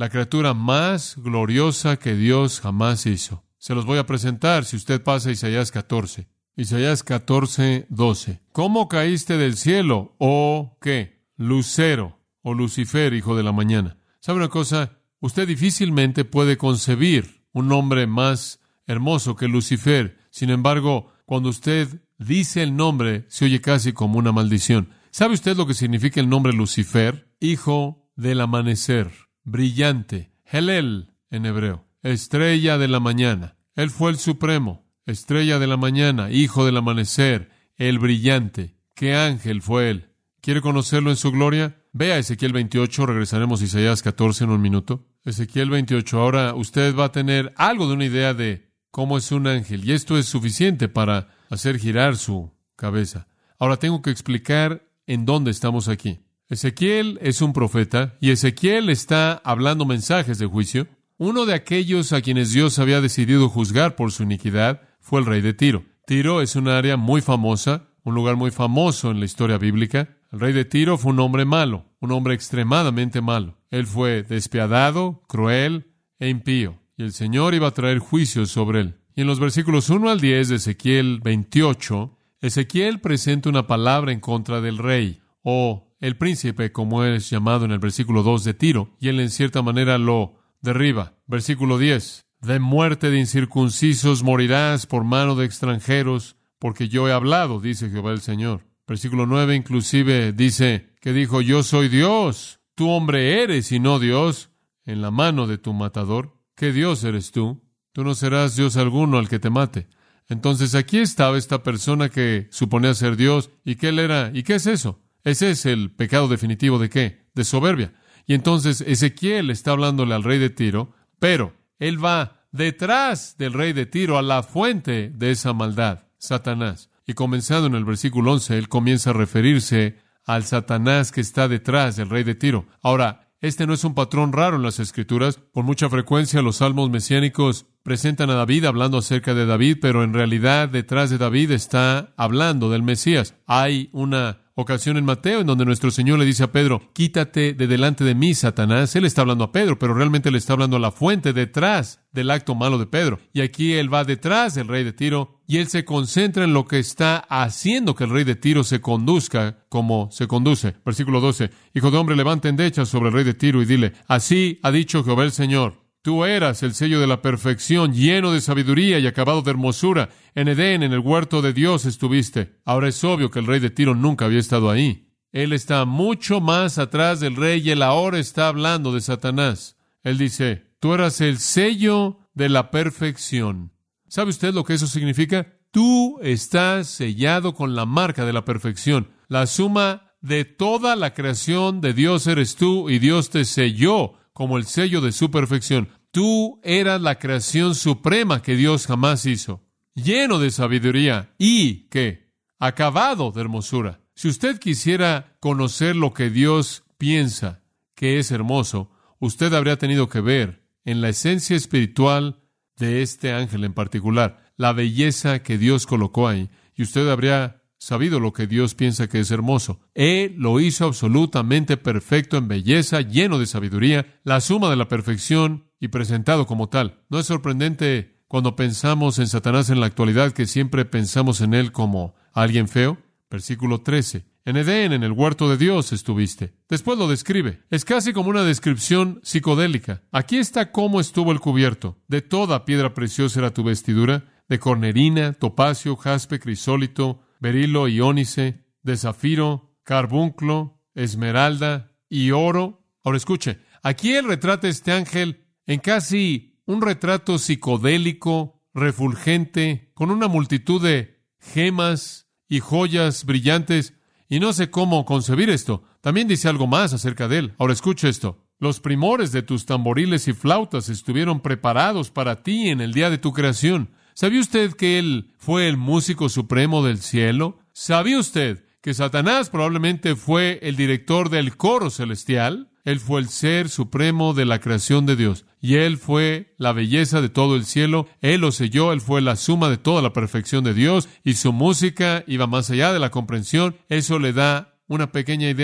la criatura más gloriosa que Dios jamás hizo. Se los voy a presentar si usted pasa a Isaías 14. Isaías 14, 12. ¿Cómo caíste del cielo, oh, qué? Lucero, o Lucifer, hijo de la mañana. ¿Sabe una cosa? Usted difícilmente puede concebir un nombre más hermoso que Lucifer. Sin embargo, cuando usted dice el nombre, se oye casi como una maldición. ¿Sabe usted lo que significa el nombre Lucifer? Hijo del amanecer, brillante, Helel en hebreo, estrella de la mañana. Él fue el supremo, estrella de la mañana, hijo del amanecer, el brillante. ¿Qué ángel fue él? ¿Quiere conocerlo en su gloria? Vea Ezequiel 28, regresaremos a Isaías 14 en un minuto. Ezequiel 28, ahora usted va a tener algo de una idea de cómo es un ángel, y esto es suficiente para hacer girar su cabeza. Ahora tengo que explicar en dónde estamos aquí. Ezequiel es un profeta, y Ezequiel está hablando mensajes de juicio. Uno de aquellos a quienes Dios había decidido juzgar por su iniquidad fue el rey de Tiro. Tiro es un área muy famosa, un lugar muy famoso en la historia bíblica. El rey de Tiro fue un hombre malo, un hombre extremadamente malo. Él fue despiadado, cruel e impío, y el Señor iba a traer juicios sobre él. Y en los versículos 1 al 10 de Ezequiel 28, Ezequiel presenta una palabra en contra del rey, o el príncipe, como es llamado en el versículo 2 de Tiro, y él en cierta manera lo derriba. Versículo 10. De muerte de incircuncisos morirás por mano de extranjeros, porque yo he hablado, dice Jehová el Señor. Versículo 9 inclusive dice que dijo, yo soy Dios, tú hombre eres y no Dios, en la mano de tu matador. ¿Qué Dios eres tú? Tú no serás Dios alguno al que te mate. Entonces aquí estaba esta persona que suponía ser Dios, y que él era, ¿y qué es eso? Ese es el pecado definitivo ¿de qué? De soberbia. Y entonces Ezequiel está hablándole al rey de Tiro, pero él va detrás del rey de Tiro a la fuente de esa maldad, Satanás. Y comenzando en el versículo 11, él comienza a referirse al Satanás que está detrás del rey de Tiro. Ahora, este no es un patrón raro en las Escrituras. Con mucha frecuencia los salmos mesiánicos presentan a David hablando acerca de David, pero en realidad detrás de David está hablando del Mesías. Hay una ocasión en Mateo en donde nuestro Señor le dice a Pedro, quítate de delante de mí, Satanás. Él está hablando a Pedro, pero realmente le está hablando a la fuente detrás del acto malo de Pedro. Y aquí él va detrás del rey de Tiro y él se concentra en lo que está haciendo que el rey de Tiro se conduzca como se conduce. Versículo 12. Hijo de hombre, levanta endechas sobre el rey de Tiro y dile, así ha dicho Jehová el Señor. Tú eras el sello de la perfección, lleno de sabiduría y acabado de hermosura. En Edén, en el huerto de Dios estuviste. Ahora es obvio que el rey de Tiro nunca había estado ahí. Él está mucho más atrás del rey y él ahora está hablando de Satanás. Él dice, tú eras el sello de la perfección. ¿Sabe usted lo que eso significa? Tú estás sellado con la marca de la perfección. La suma de toda la creación de Dios eres tú y Dios te selló como el sello de su perfección. Tú eras la creación suprema que Dios jamás hizo, lleno de sabiduría y, ¿qué? Acabado de hermosura. Si usted quisiera conocer lo que Dios piensa que es hermoso, usted habría tenido que ver en la esencia espiritual de este ángel en particular, la belleza que Dios colocó ahí, y usted habría sabido lo que Dios piensa que es hermoso. Él lo hizo absolutamente perfecto en belleza, lleno de sabiduría, la suma de la perfección y presentado como tal. ¿No es sorprendente cuando pensamos en Satanás en la actualidad que siempre pensamos en él como alguien feo? Versículo 13. En Edén, en el huerto de Dios estuviste. Después lo describe. Es casi como una descripción psicodélica. Aquí está cómo estuvo el cubierto. De toda piedra preciosa era tu vestidura, de cornerina, topacio, jaspe, crisólito, berilo y ónice, de zafiro, carbunclo, esmeralda y oro. Ahora escuche, aquí él retrata a este ángel en casi un retrato psicodélico, refulgente, con una multitud de gemas y joyas brillantes, y no sé cómo concebir esto. También dice algo más acerca de él. Ahora escuche esto. Los primores de tus tamboriles y flautas estuvieron preparados para ti en el día de tu creación. ¿Sabía usted que él fue el músico supremo del cielo? ¿Sabía usted que Satanás probablemente fue el director del coro celestial? Él fue el ser supremo de la creación de Dios. Y él fue la belleza de todo el cielo. Él lo selló. Él fue la suma de toda la perfección de Dios. Y su música iba más allá de la comprensión. Eso le da una pequeña idea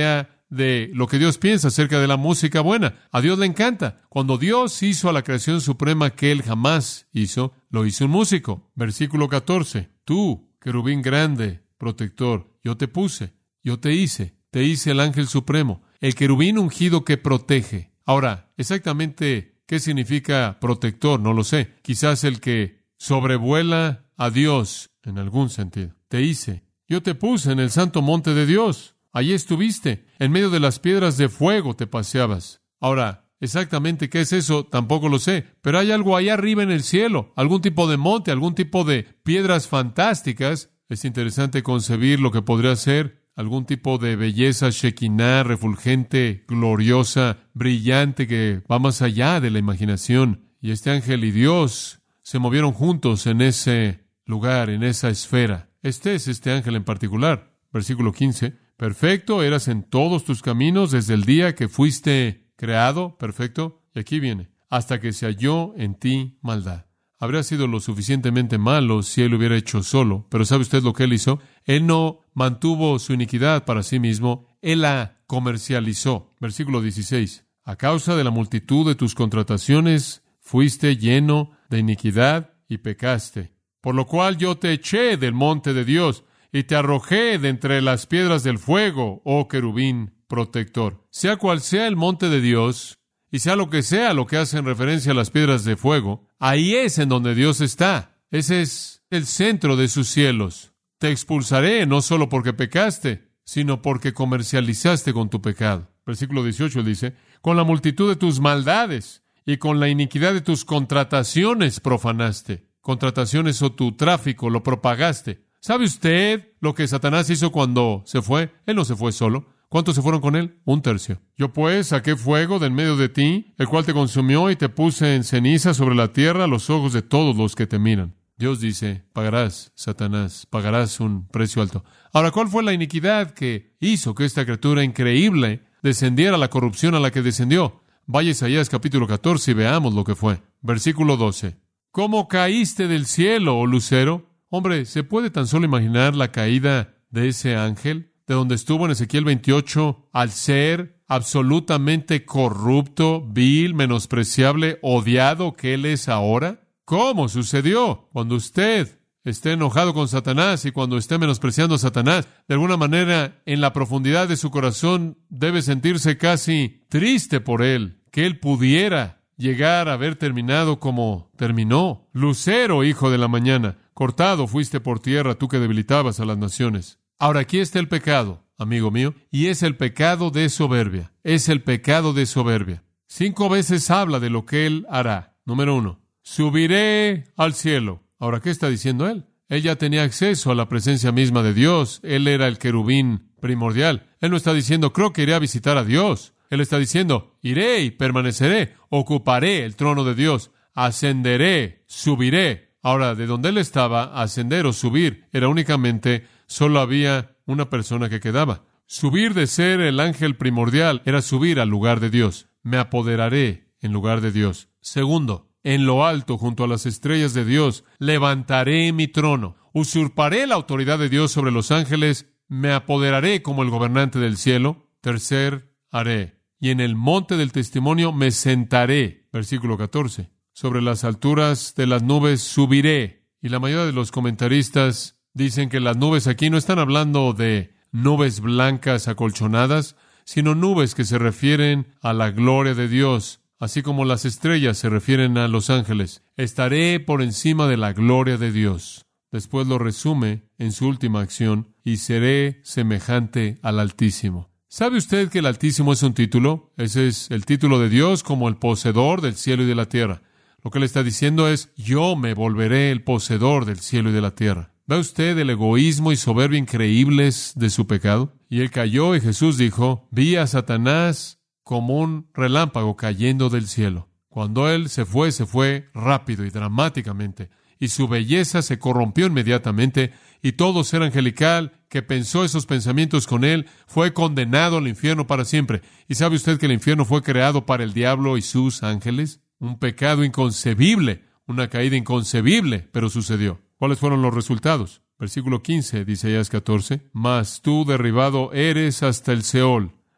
de lo que Dios piensa acerca de la música buena. A Dios le encanta. Cuando Dios hizo a la creación suprema que Él jamás hizo, lo hizo un músico. Versículo 14. Tú, querubín grande, protector, yo te puse, yo te hice el ángel supremo, el querubín ungido que protege. Ahora, exactamente ¿qué significa protector? No lo sé. Quizás el que sobrevuela a Dios en algún sentido. Te hice. Yo te puse en el santo monte de Dios. Allí estuviste. En medio de las piedras de fuego te paseabas. Ahora, exactamente qué es eso, tampoco lo sé. Pero hay algo allá arriba en el cielo. Algún tipo de monte, algún tipo de piedras fantásticas. Es interesante concebir lo que podría ser algún tipo de belleza shekinah, refulgente, gloriosa, brillante, que va más allá de la imaginación. Y este ángel y Dios se movieron juntos en ese lugar, en esa esfera. Este es este ángel en particular. Versículo 15. Perfecto eras en todos tus caminos desde el día que fuiste creado. Perfecto. Y aquí viene. Hasta que se halló en ti maldad. Habría sido lo suficientemente malo si él lo hubiera hecho solo. Pero ¿sabe usted lo que él hizo? Él no mantuvo su iniquidad para sí mismo. Él la comercializó. Versículo 16. A causa de la multitud de tus contrataciones, fuiste lleno de iniquidad y pecaste. Por lo cual yo te eché del monte de Dios y te arrojé de entre las piedras del fuego, oh querubín protector. Sea cual sea el monte de Dios, y sea lo que hace en referencia a las piedras de fuego, ahí es en donde Dios está. Ese es el centro de sus cielos. Te expulsaré no solo porque pecaste, sino porque comercializaste con tu pecado. Versículo 18 dice, con la multitud de tus maldades y con la iniquidad de tus contrataciones profanaste. Contrataciones o tu tráfico, lo propagaste. ¿Sabe usted lo que Satanás hizo cuando se fue? Él no se fue solo. ¿Cuántos se fueron con él? 1/3. Yo pues saqué fuego de en medio de ti, el cual te consumió y te puse en ceniza sobre la tierra a los ojos de todos los que te miran. Dios dice, pagarás, Satanás, pagarás un precio alto. Ahora, ¿cuál fue la iniquidad que hizo que esta criatura increíble descendiera a la corrupción a la que descendió? Vaya a Isaías capítulo 14 y veamos lo que fue. Versículo 12. ¿Cómo caíste del cielo, oh lucero? Hombre, ¿se puede tan solo imaginar la caída de ese ángel? De donde estuvo en Ezequiel 28, al ser absolutamente corrupto, vil, menospreciable, odiado que él es ahora. ¿Cómo sucedió? Cuando usted esté enojado con Satanás y cuando esté menospreciando a Satanás, de alguna manera, en la profundidad de su corazón, debe sentirse casi triste por él, que él pudiera llegar a haber terminado como terminó. Lucero, hijo de la mañana, cortado fuiste por tierra, tú que debilitabas a las naciones. Ahora, aquí está el pecado, amigo mío, y es el pecado de soberbia. Es el pecado de soberbia. 5 veces habla de lo que él hará. Número 1, subiré al cielo. Ahora, ¿qué está diciendo él? Él ya tenía acceso a la presencia misma de Dios. Él era el querubín primordial. Él no está diciendo, creo que iré a visitar a Dios. Él está diciendo, iré y permaneceré, ocuparé el trono de Dios, ascenderé, subiré. Ahora, de donde él estaba, ascender o subir era únicamente, solo había una persona que quedaba. Subir de ser el ángel primordial era subir al lugar de Dios. Me apoderaré en lugar de Dios. Segundo, en lo alto, junto a las estrellas de Dios, levantaré mi trono. Usurparé la autoridad de Dios sobre los ángeles. Me apoderaré como el gobernante del cielo. Tercer, haré. Y en el monte del testimonio me sentaré. Versículo 14. Sobre las alturas de las nubes subiré. Y la mayoría de los comentaristas dicen que las nubes aquí no están hablando de nubes blancas acolchonadas, sino nubes que se refieren a la gloria de Dios, así como las estrellas se refieren a los ángeles. Estaré por encima de la gloria de Dios. Después lo resume en su última acción, y seré semejante al Altísimo. ¿Sabe usted que el Altísimo es un título? Ese es el título de Dios como el poseedor del cielo y de la tierra. Lo que él está diciendo es, yo me volveré el poseedor del cielo y de la tierra. ¿Ve usted el egoísmo y soberbia increíbles de su pecado? Y él cayó y Jesús dijo, vi a Satanás como un relámpago cayendo del cielo. Cuando él se fue rápido y dramáticamente, y su belleza se corrompió inmediatamente, y todo ser angelical que pensó esos pensamientos con él fue condenado al infierno para siempre. ¿Y sabe usted que el infierno fue creado para el diablo y sus ángeles? Un pecado inconcebible, una caída inconcebible, pero sucedió. ¿Cuáles fueron los resultados? Versículo 15 de Isaías 14. Mas tú derribado eres hasta el Seol,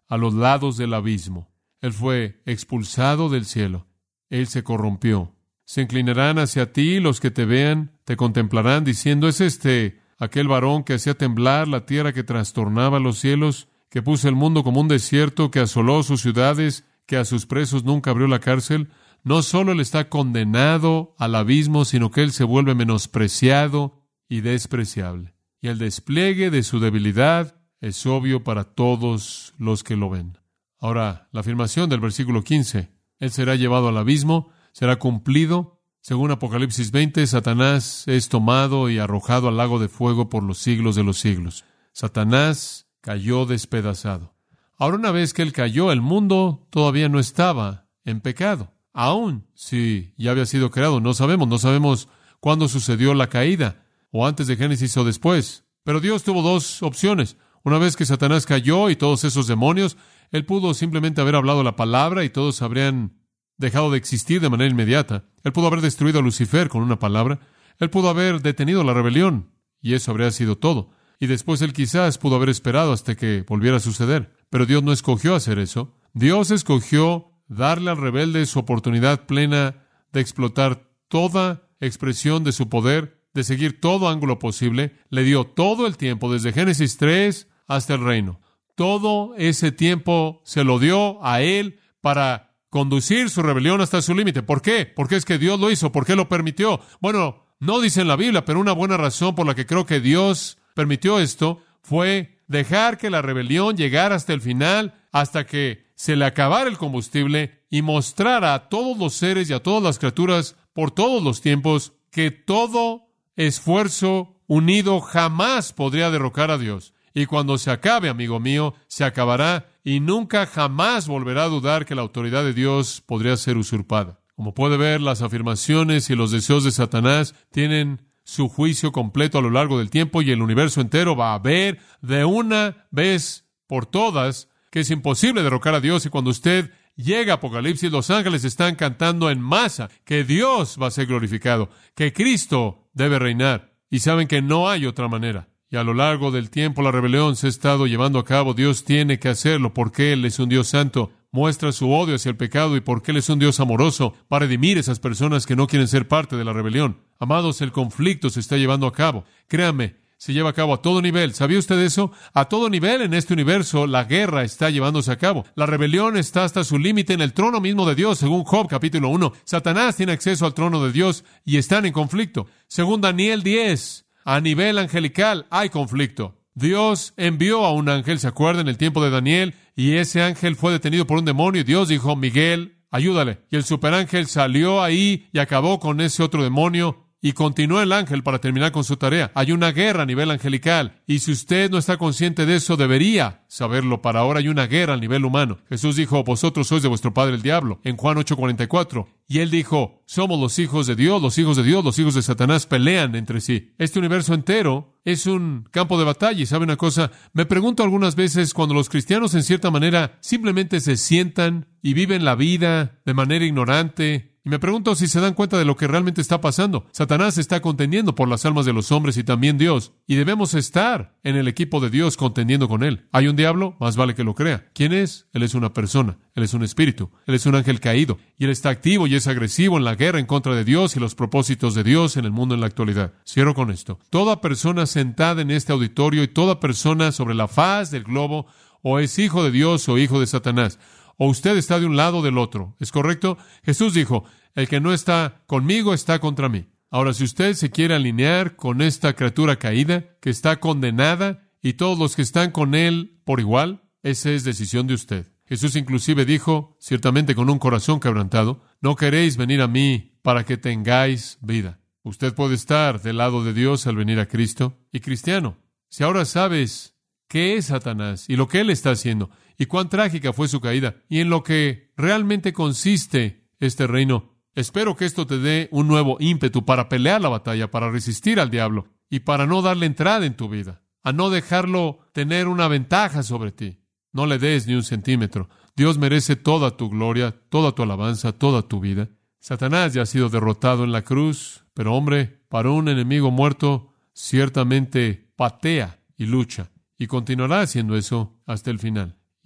a los lados del abismo. Él fue expulsado del cielo. Él se corrompió. Se inclinarán hacia ti los que te vean, te contemplarán diciendo, ¿es aquel varón que hacía temblar la tierra, que trastornaba los cielos, que puso el mundo como un desierto, que asoló sus ciudades, que a sus presos nunca abrió la cárcel? No solo él está condenado al abismo, sino que él se vuelve menospreciado y despreciable. Y el despliegue de su debilidad es obvio para todos los que lo ven. Ahora, la afirmación del versículo 15, él será llevado al abismo, será cumplido. Según Apocalipsis 20, Satanás es tomado y arrojado al lago de fuego por los siglos de los siglos. Satanás cayó despedazado. Ahora, una vez que él cayó, el mundo todavía no estaba en pecado. Aún si ya había sido creado, no sabemos cuándo sucedió la caída, o antes de Génesis o después. Pero Dios tuvo dos opciones. Una vez que Satanás cayó y todos esos demonios, él pudo simplemente haber hablado la palabra y todos habrían dejado de existir de manera inmediata. Él pudo haber destruido a Lucifer con una palabra. Él pudo haber detenido la rebelión, y eso habría sido todo. Y después él quizás pudo haber esperado hasta que volviera a suceder. Pero Dios no escogió hacer eso. Dios escogió darle al rebelde su oportunidad plena de explotar toda expresión de su poder, de seguir todo ángulo posible. Le dio todo el tiempo, desde Génesis 3 hasta el reino. Todo ese tiempo se lo dio a él para conducir su rebelión hasta su límite. ¿Por qué? Porque es que Dios lo hizo. ¿Por qué lo permitió? Bueno, no dice en la Biblia, pero una buena razón por la que creo que Dios permitió esto fue dejar que la rebelión llegara hasta el final, hasta que se le acabara el combustible y mostrara a todos los seres y a todas las criaturas por todos los tiempos que todo esfuerzo unido jamás podría derrocar a Dios. Y cuando se acabe, amigo mío, se acabará y nunca jamás volverá a dudar que la autoridad de Dios podría ser usurpada. Como puede ver, las afirmaciones y los deseos de Satanás tienen su juicio completo a lo largo del tiempo, y el universo entero va a ver de una vez por todas que es imposible derrocar a Dios. Y cuando usted llega a Apocalipsis, los ángeles están cantando en masa que Dios va a ser glorificado, que Cristo debe reinar, y saben que no hay otra manera. Y a lo largo del tiempo la rebelión se ha estado llevando a cabo. Dios tiene que hacerlo porque Él es un Dios santo. Muestra su odio hacia el pecado y porque Él es un Dios amoroso para redimir a esas personas que no quieren ser parte de la rebelión. Amados, el conflicto se está llevando a cabo. Créanme, se lleva a cabo a todo nivel. ¿Sabía usted eso? A todo nivel en este universo la guerra está llevándose a cabo. La rebelión está hasta su límite en el trono mismo de Dios, según Job capítulo 1. Satanás tiene acceso al trono de Dios y están en conflicto. Según Daniel 10, a nivel angelical hay conflicto. Dios envió a un ángel, ¿se acuerdan? En el tiempo de Daniel, y ese ángel fue detenido por un demonio, y Dios dijo, Miguel, ayúdale. Y el superángel salió ahí y acabó con ese otro demonio, y continuó el ángel para terminar con su tarea. Hay una guerra a nivel angelical, y si usted no está consciente de eso, debería saberlo. Para ahora hay una guerra a nivel humano. Jesús dijo, vosotros sois de vuestro padre el diablo, en Juan 8:44. Y él dijo, somos los hijos de Dios, los hijos de Dios, los hijos de Satanás pelean entre sí. Este universo entero es un campo de batalla. Y ¿sabe una cosa? Me pregunto algunas veces cuando los cristianos en cierta manera simplemente se sientan y viven la vida de manera ignorante. Y me pregunto si se dan cuenta de lo que realmente está pasando. Satanás está contendiendo por las almas de los hombres y también Dios. Y debemos estar en el equipo de Dios contendiendo con Él. ¿Hay un diablo? Más vale que lo crea. ¿Quién es? Él es una persona. Él es un espíritu. Él es un ángel caído. Y Él está activo y es agresivo en la guerra en contra de Dios y los propósitos de Dios en el mundo en la actualidad. Cierro con esto. Toda persona sentada en este auditorio y toda persona sobre la faz del globo o es hijo de Dios o hijo de Satanás. O usted está de un lado o del otro. ¿Es correcto? Jesús dijo, el que no está conmigo está contra mí. Ahora, si usted se quiere alinear con esta criatura caída, que está condenada, y todos los que están con él por igual, esa es decisión de usted. Jesús inclusive dijo, ciertamente con un corazón quebrantado, no queréis venir a mí para que tengáis vida. Usted puede estar del lado de Dios al venir a Cristo. Y cristiano, si ahora sabes qué es Satanás y lo que él está haciendo, y cuán trágica fue su caída, y en lo que realmente consiste este reino, espero que esto te dé un nuevo ímpetu para pelear la batalla, para resistir al diablo, y para no darle entrada en tu vida, a no dejarlo tener una ventaja sobre ti. No le des ni un centímetro. Dios merece toda tu gloria, toda tu alabanza, toda tu vida. Satanás ya ha sido derrotado en la cruz, pero hombre, para un enemigo muerto, ciertamente patea y lucha, y continuará haciendo eso hasta el final.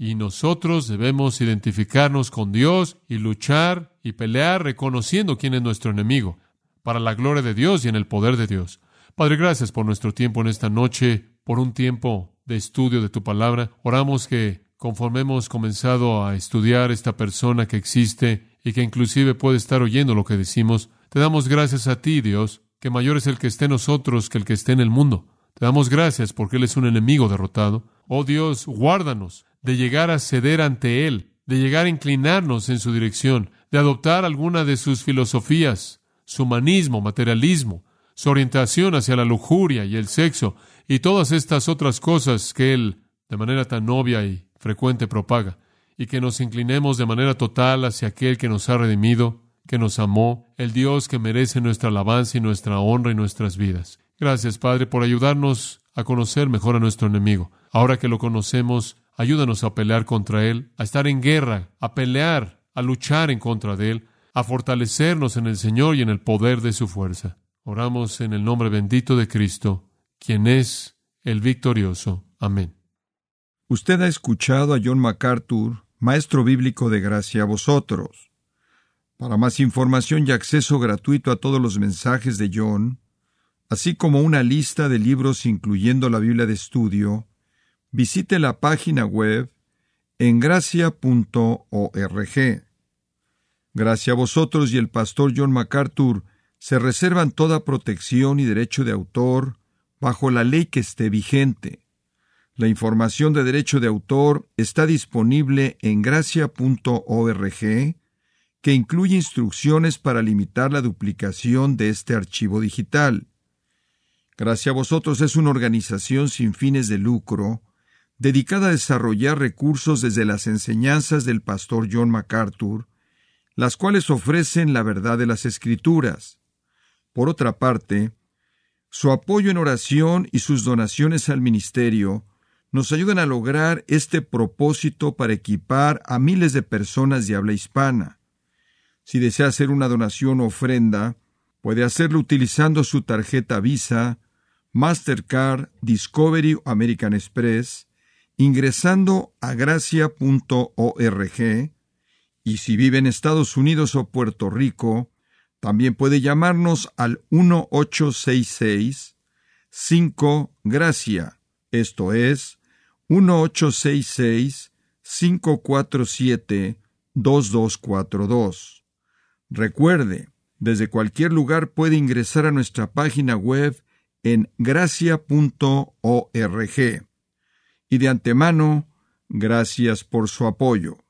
Y nosotros debemos identificarnos con Dios y luchar y pelear reconociendo quién es nuestro enemigo, para la gloria de Dios y en el poder de Dios. Padre, gracias por nuestro tiempo en esta noche, por un tiempo de estudio de tu palabra. Oramos que conforme hemos comenzado a estudiar esta persona que existe y que inclusive puede estar oyendo lo que decimos, te damos gracias a ti, Dios, que mayor es el que esté en nosotros que el que esté en el mundo. Te damos gracias porque Él es un enemigo derrotado. Oh Dios, guárdanos de llegar a ceder ante Él, de llegar a inclinarnos en su dirección, de adoptar alguna de sus filosofías, su humanismo, materialismo, su orientación hacia la lujuria y el sexo, y todas estas otras cosas que Él, de manera tan obvia y frecuente, propaga, y que nos inclinemos de manera total hacia aquel que nos ha redimido, que nos amó, el Dios que merece nuestra alabanza y nuestra honra y nuestras vidas. Gracias, Padre, por ayudarnos a conocer mejor a nuestro enemigo. Ahora que lo conocemos, ayúdanos a pelear contra Él, a estar en guerra, a pelear, a luchar en contra de Él, a fortalecernos en el Señor y en el poder de su fuerza. Oramos en el nombre bendito de Cristo, quien es el victorioso. Amén. Usted ha escuchado a John MacArthur, maestro bíblico de Gracia a Vosotros. Para más información y acceso gratuito a todos los mensajes de John, así como una lista de libros incluyendo la Biblia de estudio, visite la página web en gracia.org. Gracia a Vosotros y el pastor John MacArthur se reservan toda protección y derecho de autor bajo la ley que esté vigente. La información de derecho de autor está disponible en gracia.org, que incluye instrucciones para limitar la duplicación de este archivo digital. Gracia a Vosotros es una organización sin fines de lucro, dedicada a desarrollar recursos desde las enseñanzas del pastor John MacArthur, las cuales ofrecen la verdad de las Escrituras. Por otra parte, su apoyo en oración y sus donaciones al ministerio nos ayudan a lograr este propósito para equipar a miles de personas de habla hispana. Si desea hacer una donación o ofrenda, puede hacerlo utilizando su tarjeta Visa, Mastercard, Discovery o American Express, ingresando a gracia.org, y si vive en Estados Unidos o Puerto Rico, también puede llamarnos al 1-866-5-GRACIA, esto es, 1-866-547-2242. Recuerde, desde cualquier lugar puede ingresar a nuestra página web en gracia.org. Y de antemano, gracias por su apoyo.